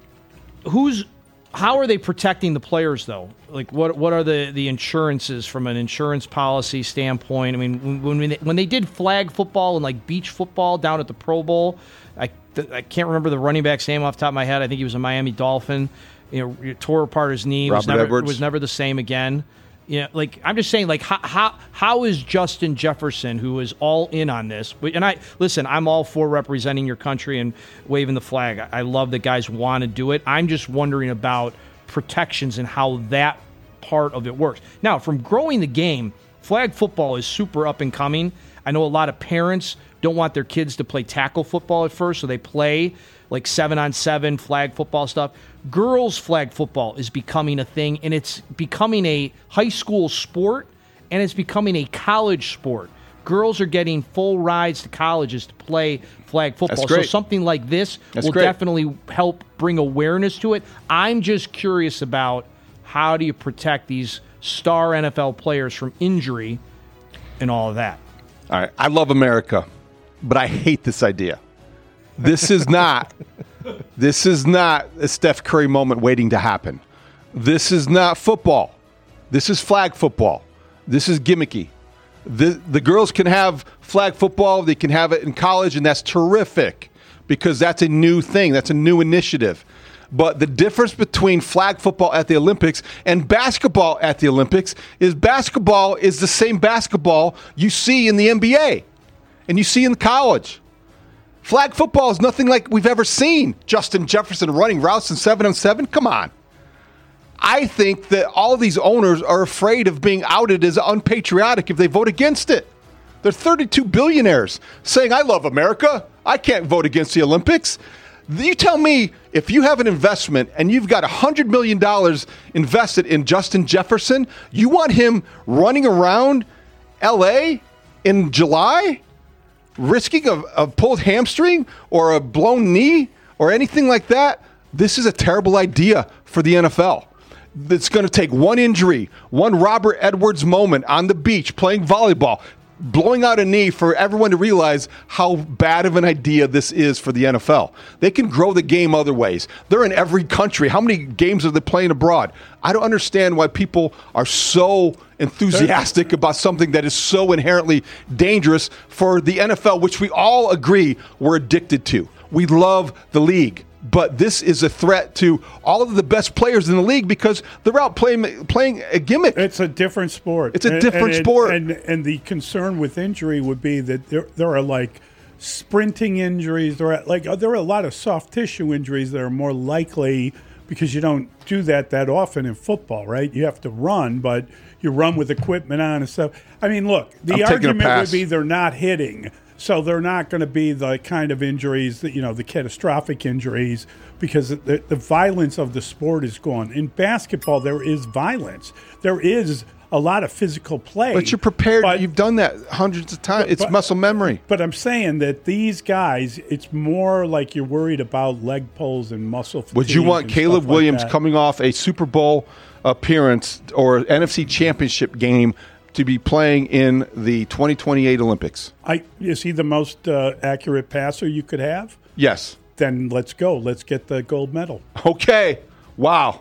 who's how are they protecting the players though? Like what what are the, the insurances from an insurance policy standpoint? I mean, when when they, when they did flag football and like beach football down at the Pro Bowl, I I can't remember the running back's name off the top of my head. I think he was a Miami Dolphin. You know, tore apart his knee. Robert was never, Edwards. was never the same again. You know, like I'm just saying, like how how how is Justin Jefferson, who is all in on this? And I listen, I'm all for representing your country and waving the flag. I love that guys want to do it. I'm just wondering about protections and how that part of it works. Now, from growing the game, flag football is super up and coming. I know a lot of parents don't want their kids to play tackle football at first, so they play like seven on seven flag football stuff. Girls flag football is becoming a thing, and it's becoming a high school sport, and it's becoming a college sport. Girls are getting full rides to colleges to play flag football. That's great. So something like this That's will great. definitely help bring awareness to it. I'm just curious about how do you protect these star N F L players from injury and all of that. All right, I love America, but I hate this idea. This is not this is not a Steph Curry moment waiting to happen. This is not football. This is flag football. This is gimmicky. The the girls can have flag football, they can have it in college, and that's terrific because that's a new thing. That's a new initiative. But the difference between flag football at the Olympics and basketball at the Olympics is basketball is the same basketball you see in the N B A and you see in college. Flag football is nothing like we've ever seen. Justin Jefferson running routes in seven on seven. Come on. I think that all these owners are afraid of being outed as unpatriotic if they vote against it. They're thirty-two billionaires saying, I love America. I can't vote against the Olympics. You tell me, if you have an investment and you've got one hundred million dollars invested in Justin Jefferson, you want him running around L A in July, risking a, a pulled hamstring or a blown knee or anything like that? This is a terrible idea for the N F L. It's going to take one injury, one Robert Edwards moment on the beach playing volleyball, blowing out a knee for everyone to realize how bad of an idea this is for the N F L. They can grow the game other ways. They're in every country. How many games are they playing abroad? I don't understand why people are so enthusiastic about something that is so inherently dangerous for the N F L, which we all agree we're addicted to. We love the league. But this is a threat to all of the best players in the league because they're out playing playing a gimmick. It's a different sport. It's a And- different and, sport. And, and the concern with injury would be that there there are like sprinting injuries. There are like there are a lot of soft tissue injuries that are more likely because you don't do that that often in football, right? You have to run, but you run with equipment on and stuff. I mean, look, the I'm taking a argument pass. would be they're not hitting. So they're not going to be the kind of injuries that, you know, the catastrophic injuries because the, the violence of the sport is gone. In basketball, there is violence. There is a lot of physical play. But you're prepared. But- You've done that hundreds of times. It's but- muscle memory. But I'm saying that these guys, it's more like you're worried about leg pulls and muscle fatigue. Would you want and Caleb stuff like Williams that. coming off a Super Bowl appearance or N F C championship game to be playing in the twenty twenty-eight Olympics? I, is he the most uh, accurate passer you could have? Yes. Then let's go. Let's get the gold medal. Okay. Wow.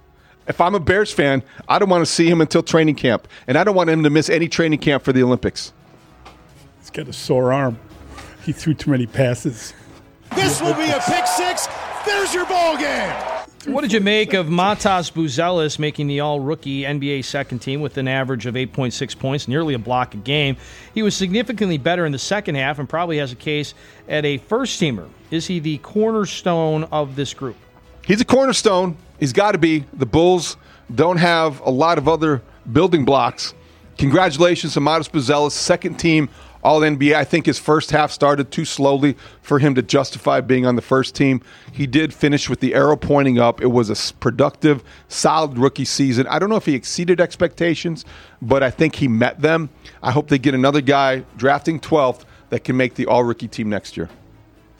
If I'm a Bears fan, I don't want to see him until training camp, and I don't want him to miss any training camp for the Olympics. He's got a sore arm. He threw too many passes. This will be a pick six. There's your ball game. What did you make of Matas Buzelis making the all-rookie N B A second team with an average of eight point six points, nearly a block a game? He was significantly better in the second half and probably has a case at a first-teamer. Is he the cornerstone of this group? He's a cornerstone. He's got to be. The Bulls don't have a lot of other building blocks. Congratulations to Matas Buzelis, second team All N B A. I think his first half started too slowly for him to justify being on the first team. He did finish with the arrow pointing up. It was a s- productive, solid rookie season. I don't know if he exceeded expectations, but I think he met them. I hope they get another guy drafting twelfth that can make the all-rookie team next year.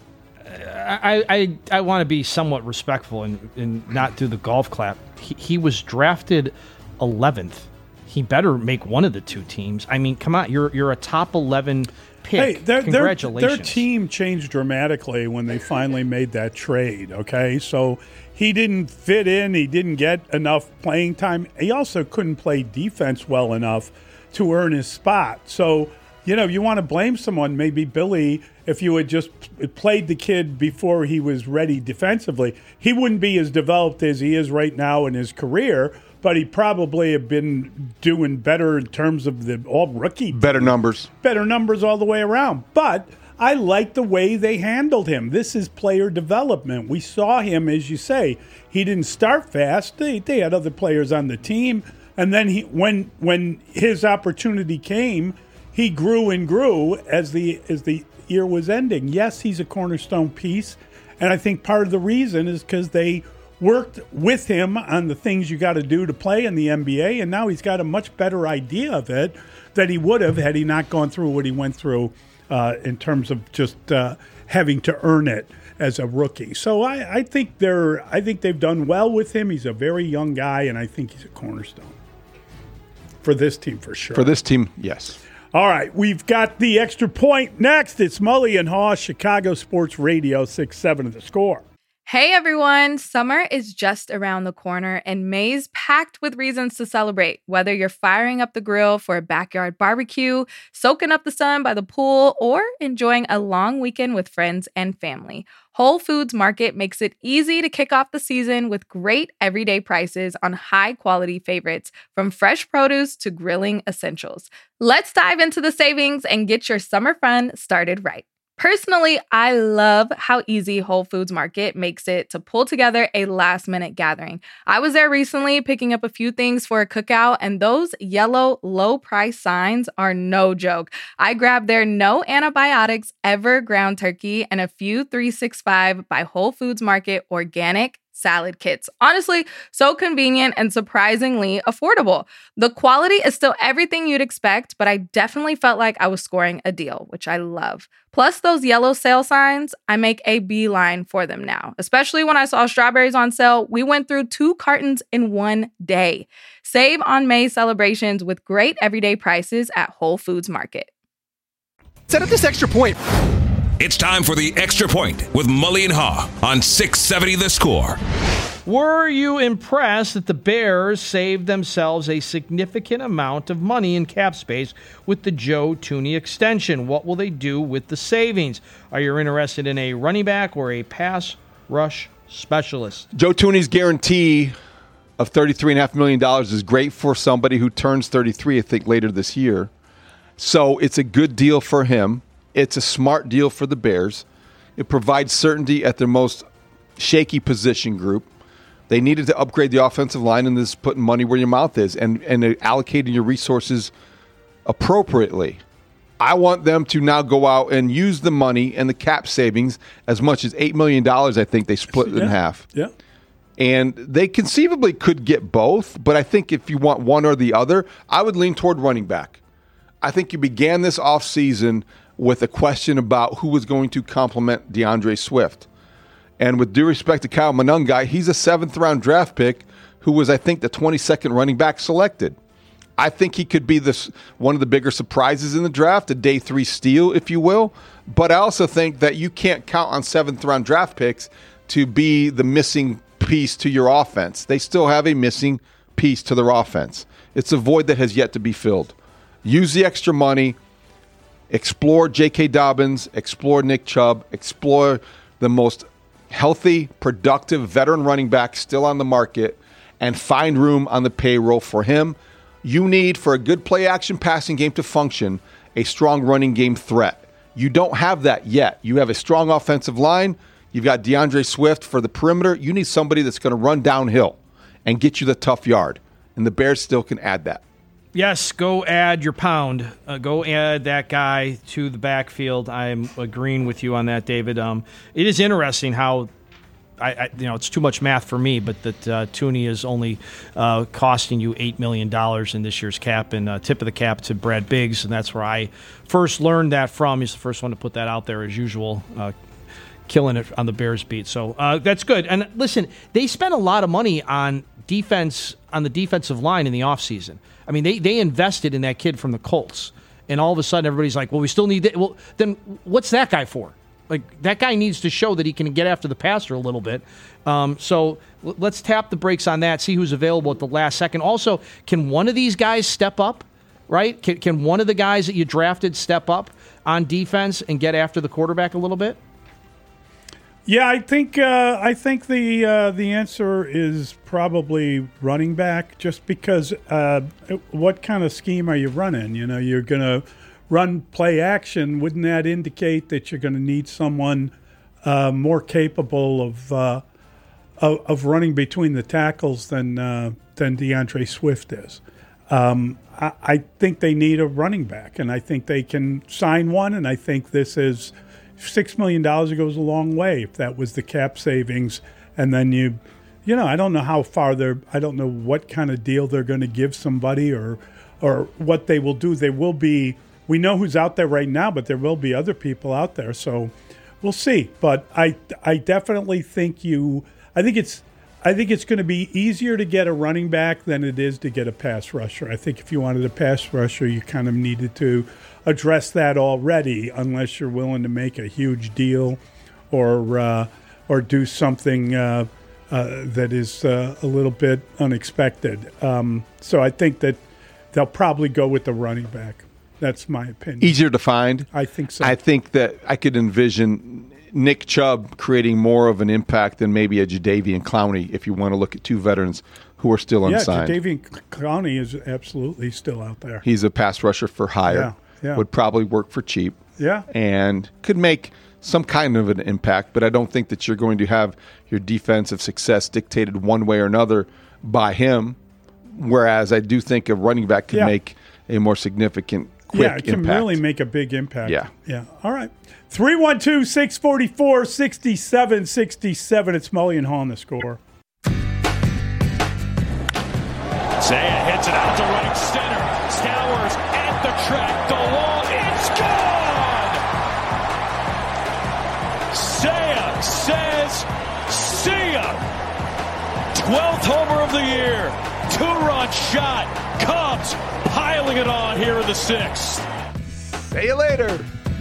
I I, I want to be somewhat respectful and, and not do the golf clap. He, he was drafted eleventh. He better make one of the two teams. I mean, come on, you're you're a top eleven pick. Hey, their, Congratulations. Their, their team changed dramatically when they finally made that trade, okay? So he didn't fit in. He didn't get enough playing time. He also couldn't play defense well enough to earn his spot. So, you know, you want to blame someone, maybe Billy, if you had just played the kid before he was ready defensively. He wouldn't be as developed as he is right now in his career, but he probably have been doing better in terms of the all rookie team. Better numbers. Better numbers all the way around. But I like the way they handled him. This is player development. We saw him, as you say, he didn't start fast. They, they had other players on the team. And then he, when when his opportunity came, he grew and grew as the as the year was ending. Yes, he's a cornerstone piece. And I think part of the reason is because they worked with him on the things you got to do to play in the N B A, and now he's got a much better idea of it than he would have had he not gone through what he went through uh, in terms of just uh, having to earn it as a rookie. So I, I think they're I think they've done well with him. He's a very young guy, and I think he's a cornerstone for this team for sure. For this team, yes. All right, we've got the extra point next. It's Mully and Haw, Chicago Sports Radio, six seven of The Score. Hey everyone, summer is just around the corner and May's packed with reasons to celebrate. Whether you're firing up the grill for a backyard barbecue, soaking up the sun by the pool, or enjoying a long weekend with friends and family, Whole Foods Market makes it easy to kick off the season with great everyday prices on high-quality favorites, from fresh produce to grilling essentials. Let's dive into the savings and get your summer fun started right. Personally, I love how easy Whole Foods Market makes it to pull together a last-minute gathering. I was there recently picking up a few things for a cookout, and those yellow low-price signs are no joke. I grabbed their no antibiotics ever ground turkey and a few three sixty-five by Whole Foods Market organic salad kits. Honestly, so convenient and surprisingly affordable. The quality is still everything you'd expect, but I definitely felt like I was scoring a deal, which I love. Plus those yellow sale signs, I make a beeline for them now. Especially when I saw strawberries on sale, we went through two cartons in one day. Save on May celebrations with great everyday prices at Whole Foods Market. Set up this extra point. It's time for the Extra Point with Mully and Haw on six seventy The Score. Were you impressed that the Bears saved themselves a significant amount of money in cap space with the Joe Thuney extension? What will they do with the savings? Are you interested in a running back or a pass rush specialist? Joe Thuney's guarantee of thirty-three point five million dollars is great for somebody who turns thirty-three, I think, later this year. So it's a good deal for him. It's a smart deal for the Bears. It provides certainty at their most shaky position group. They needed to upgrade the offensive line, and this is putting money where your mouth is and, and allocating your resources appropriately. I want them to now go out and use the money and the cap savings as much as eight million dollars, I think they split yeah. in half. Yeah. And they conceivably could get both, but I think if you want one or the other, I would lean toward running back. I think you began this offseason with a question about who was going to complement DeAndre Swift. And with due respect to Kyle Monangai, he's a seventh-round draft pick who was, I think, the twenty-second running back selected. I think he could be this one of the bigger surprises in the draft, a day three steal, if you will. But I also think that you can't count on seventh-round draft picks to be the missing piece to your offense. They still have a missing piece to their offense. It's a void that has yet to be filled. Use the extra money. Explore J K. Dobbins, explore Nick Chubb, explore the most healthy, productive veteran running back still on the market, and find room on the payroll for him. You need, for a good play-action passing game to function, a strong running game threat. You don't have that yet. You have a strong offensive line. You've got DeAndre Swift for the perimeter. You need somebody that's going to run downhill and get you the tough yard, and the Bears still can add that. Yes, go add your pound. Uh, go add that guy to the backfield. I'm agreeing with you on that, David. Um, it is interesting how, I, I, you know, it's too much math for me, but that uh, Thuney is only uh, costing you eight million dollars in this year's cap, and uh, tip of the cap to Brad Biggs, and that's where I first learned that from. He's the first one to put that out there, as usual. Uh, killing it on the Bears beat. So uh, that's good. And listen, they spent a lot of money on defense, on the defensive line in the offseason. I mean, they, they invested in that kid from the Colts. And all of a sudden, everybody's like, well, we still need that. Well, then what's that guy for? Like, that guy needs to show that he can get after the passer a little bit. Um, so l- let's tap the brakes on that, see who's available at the last second. Also, can one of these guys step up, right? Can, can one of the guys that you drafted step up on defense and get after the quarterback a little bit? Yeah, I think uh, I think the uh, the answer is probably running back, just because uh, what kind of scheme are you running? You know, you're going to run play action. Wouldn't that indicate that you're going to need someone uh, more capable of, uh, of of running between the tackles than uh, than DeAndre Swift is? Um, I, I think they need a running back, and I think they can sign one. And I think this is. Six million dollars goes a long way if that was the cap savings, and then you, you know, I don't know how far they're. I don't know what kind of deal they're going to give somebody, or, or what they will do. They will be. We know who's out there right now, but there will be other people out there. So we'll see. But I, I definitely think you. I think it's. I think it's going to be easier to get a running back than it is to get a pass rusher. I think if you wanted a pass rusher, you kind of needed to address that already, unless you're willing to make a huge deal or uh, or do something uh, uh, that is uh, a little bit unexpected. Um, so I think that they'll probably go with the running back. That's my opinion. Easier to find? I think so. I think that I could envision Nick Chubb creating more of an impact than maybe a Jadeveon Clowney, if you want to look at two veterans who are still unsigned. Yeah, Jadeveon Clowney is absolutely still out there. He's a pass rusher for hire. Yeah. Yeah. Would probably work for cheap. Yeah. And could make some kind of an impact, but I don't think that you're going to have your defensive success dictated one way or another by him, whereas I do think a running back could yeah. make a more significant, quick Yeah, it can impact. really make a big impact. Yeah. Yeah. All right. three one two, six four four, six seven six seven. It's Mully and Haw on The Score. Zaya hits it out to right center. Stowers at the track. The long, it's gone! Zaya says, see ya! twelfth homer of the year. Two-run shot. Cubs piling it on here in the sixth. See you later.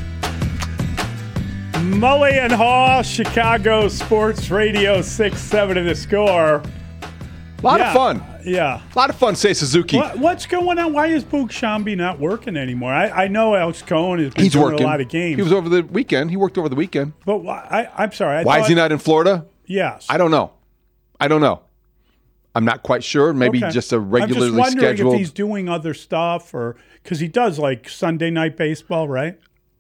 Mully and Haw, Chicago Sports Radio, six seven of The Score. A lot yeah. of fun. Yeah. A lot of fun, say Suzuki. What, what's going on? Why is Boog Shambi not working anymore? I, I know Alex Cohen has been He's doing working. a lot of games. He was over the weekend. He worked over the weekend. But why, I, I'm sorry. I Why thought, is he not in Florida? Yes. I don't know. I don't know. I'm not quite sure. Maybe Okay. just a regularly I'm just wondering scheduled. if he's doing other stuff, or because he does like Sunday Night Baseball, right?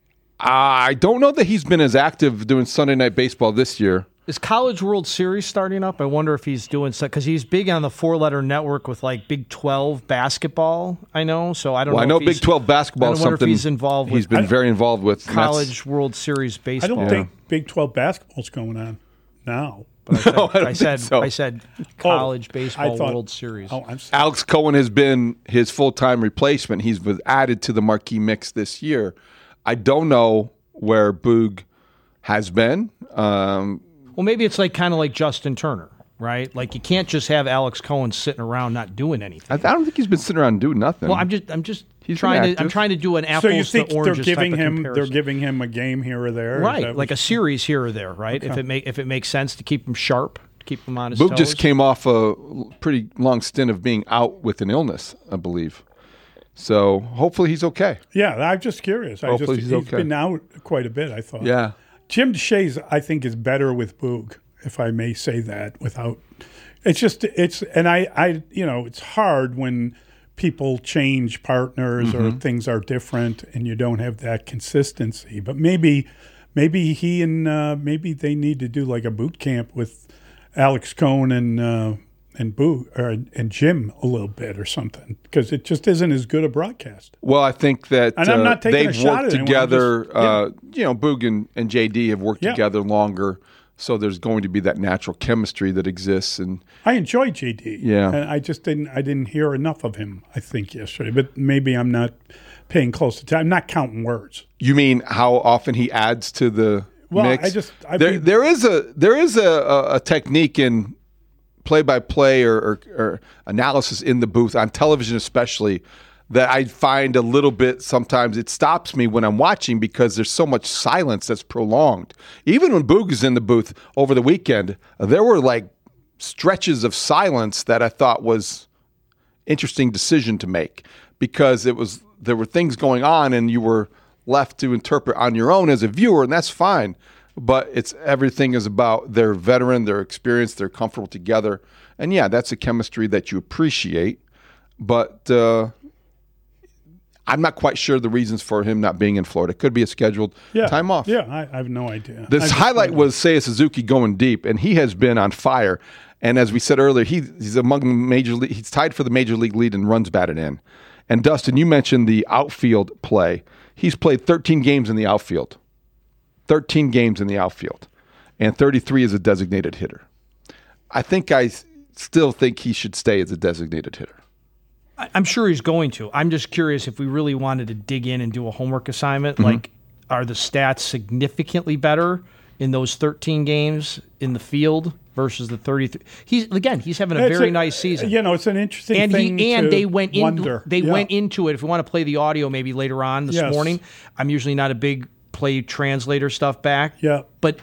I don't know that he's been as active doing Sunday Night Baseball this year. Is College World Series starting up? I wonder if he's doing so, because he's big on the four-letter network with like Big twelve basketball. I know, so I don't Well, know. I know if he's- Big twelve basketball I is don't wonder something if he's involved with he's been very involved with. and that's- College World Series I baseball. don't think Big twelve basketball's going on now. But I said, No, I don't I said, think so. I said College Oh, Baseball I thought- World Series. Oh, I'm sorry. Alex Cohen has been his full-time replacement. He's been added to the marquee mix this year. I don't know where Boog has been. Um, Well, maybe it's like kind of like Justin Turner, right? Like you can't just have Alex Cohen sitting around not doing anything. I, I don't think he's been sitting around doing nothing. Well, I'm just, I'm just He's trying been to, active. I'm trying to do an So apples you think to they're oranges giving type of him they're comparison. giving him a game here or there, Is right, that like a what- series here or there, right? If Okay. it make if it makes sense to keep him sharp, to keep him on his Boog toes. just came off a pretty long stint of being out with an illness, I believe. So hopefully he's okay. Yeah, I'm just curious. I Hopefully just he's he's okay. been out quite a bit. I thought. Yeah. Jim Shays, I think, is better with Boog, if I may say that. Without, it's just it's and I I you know it's hard when people change partners or Mhm. things are different and you don't have that consistency. But maybe maybe he and uh, maybe they need to do like a boot camp with Alex Cohen and uh, and Boog or and Jim a little bit or something, because it just isn't as good a broadcast. Well, I think that And I'm uh, not taking a they've shot worked at anyone, I'm together. just- uh, you know, Boog and, and J D have worked Yeah. together longer, so there's going to be that natural chemistry that exists. And I enjoy J D. Yeah. and I just didn't. I didn't hear enough of him, I think, yesterday. But maybe I'm not paying close attention. I'm not counting words. you mean how often he adds to the Well, mix. I just I there, mean, there is a there is a, a, a technique in play-by-play or, or, or analysis in the booth on television, especially, that I find a little bit sometimes it stops me when I'm watching because there's so much silence that's prolonged. Even when Boog is in the booth over the weekend, there were like stretches of silence that I thought was interesting decision to make because it was there were things going on and you were left to interpret on your own as a viewer, and that's fine. But it's everything is about their veteran, their experience, they're comfortable together. And yeah, that's a chemistry that you appreciate. But uh, I'm not quite sure the reasons for him not being in Florida. It could be a scheduled yeah, time off. Yeah, I, I have no idea. This highlight was Seiya Suzuki going deep, and he has been on fire. And as we said earlier, he, he's among the major league, he's tied for the major league lead in runs batted in. And Dustin, you mentioned the outfield play. He's played thirteen games in the outfield. thirteen games in the outfield, and thirty-three as a designated hitter. I think I still think he should stay as a designated hitter. I'm sure he's going to. I'm just curious if we really wanted to dig in and do a homework assignment. Mm-hmm. Like, are the stats significantly better in those thirteen games in the field versus the thirty-three? He's again, he's having a it's very a, nice season. You know, it's an interesting and thing. He, and to they went wonder. into they yeah. went into it. If we want to play the audio, maybe later on this yes. morning. I'm usually not a big play translator stuff back. Yeah, but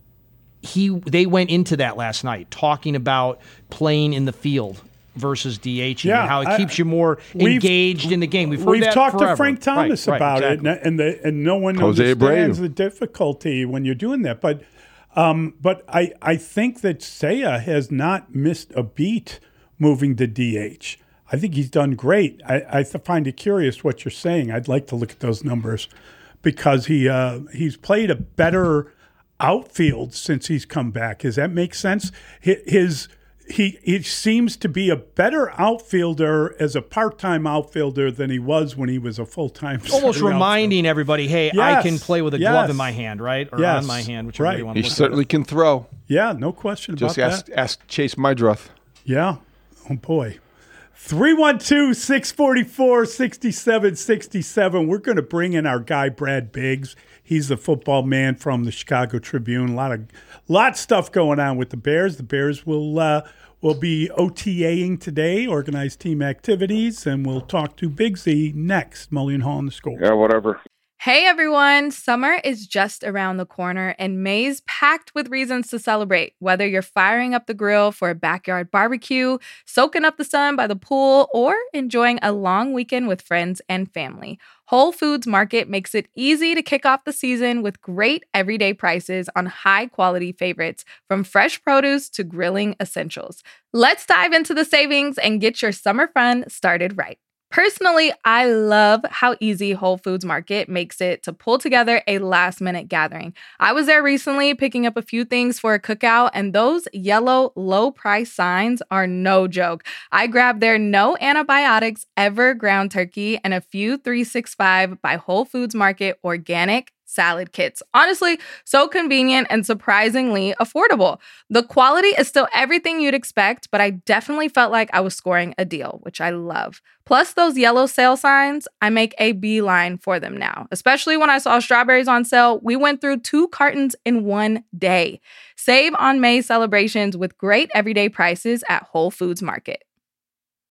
he they went into that last night talking about playing in the field versus DHing yeah, and how it I, keeps you more engaged in the game. We've heard we've that talked forever. to Frank Thomas right, about right, exactly. it, and the, and no one Jose understands Abreu. the difficulty when you're doing that. But um, but I I think that Seiya has not missed a beat moving to D H. I think he's done great. I, I find it curious what you're saying. I'd like to look at those numbers because he uh, he's played a better outfield since he's come back. Does that make sense? His He he seems to be a better outfielder as a part-time outfielder than he was when he was a full-time. Almost reminding outfielder. everybody, hey, yes, I can play with a yes. glove in my hand, right? Or yes. on my hand, whichever right. you want to look He certainly at. can throw. Yeah, no question Just about ask, that. ask Chase Mydroth. Yeah. Oh, boy. three one two, six four four, six seven six seven. We're going to bring in our guy, Brad Biggs. He's the football man from the Chicago Tribune. A lot of lot of stuff going on with the Bears. The Bears will uh, will be OTAing today, organized team activities, and we'll talk to Biggsy next. Mully Hall on the Score. Yeah, whatever. Hey everyone, summer is just around the corner and May's packed with reasons to celebrate. Whether you're firing up the grill for a backyard barbecue, soaking up the sun by the pool, or enjoying a long weekend with friends and family, Whole Foods Market makes it easy to kick off the season with great everyday prices on high-quality favorites, from fresh produce to grilling essentials. Let's dive into the savings and get your summer fun started right. Personally, I love how easy Whole Foods Market makes it to pull together a last-minute gathering. I was there recently picking up a few things for a cookout, and those yellow low-price signs are no joke. I grabbed their no antibiotics ever ground turkey and a few three sixty-five by Whole Foods Market organic salad kits. Honestly, so convenient and surprisingly affordable. The quality is still everything you'd expect, but I definitely felt like I was scoring a deal, which I love. Plus those yellow sale signs, I make a beeline for them now. Especially when I saw strawberries on sale, we went through two cartons in one day. Save on May celebrations with great everyday prices at Whole Foods Market.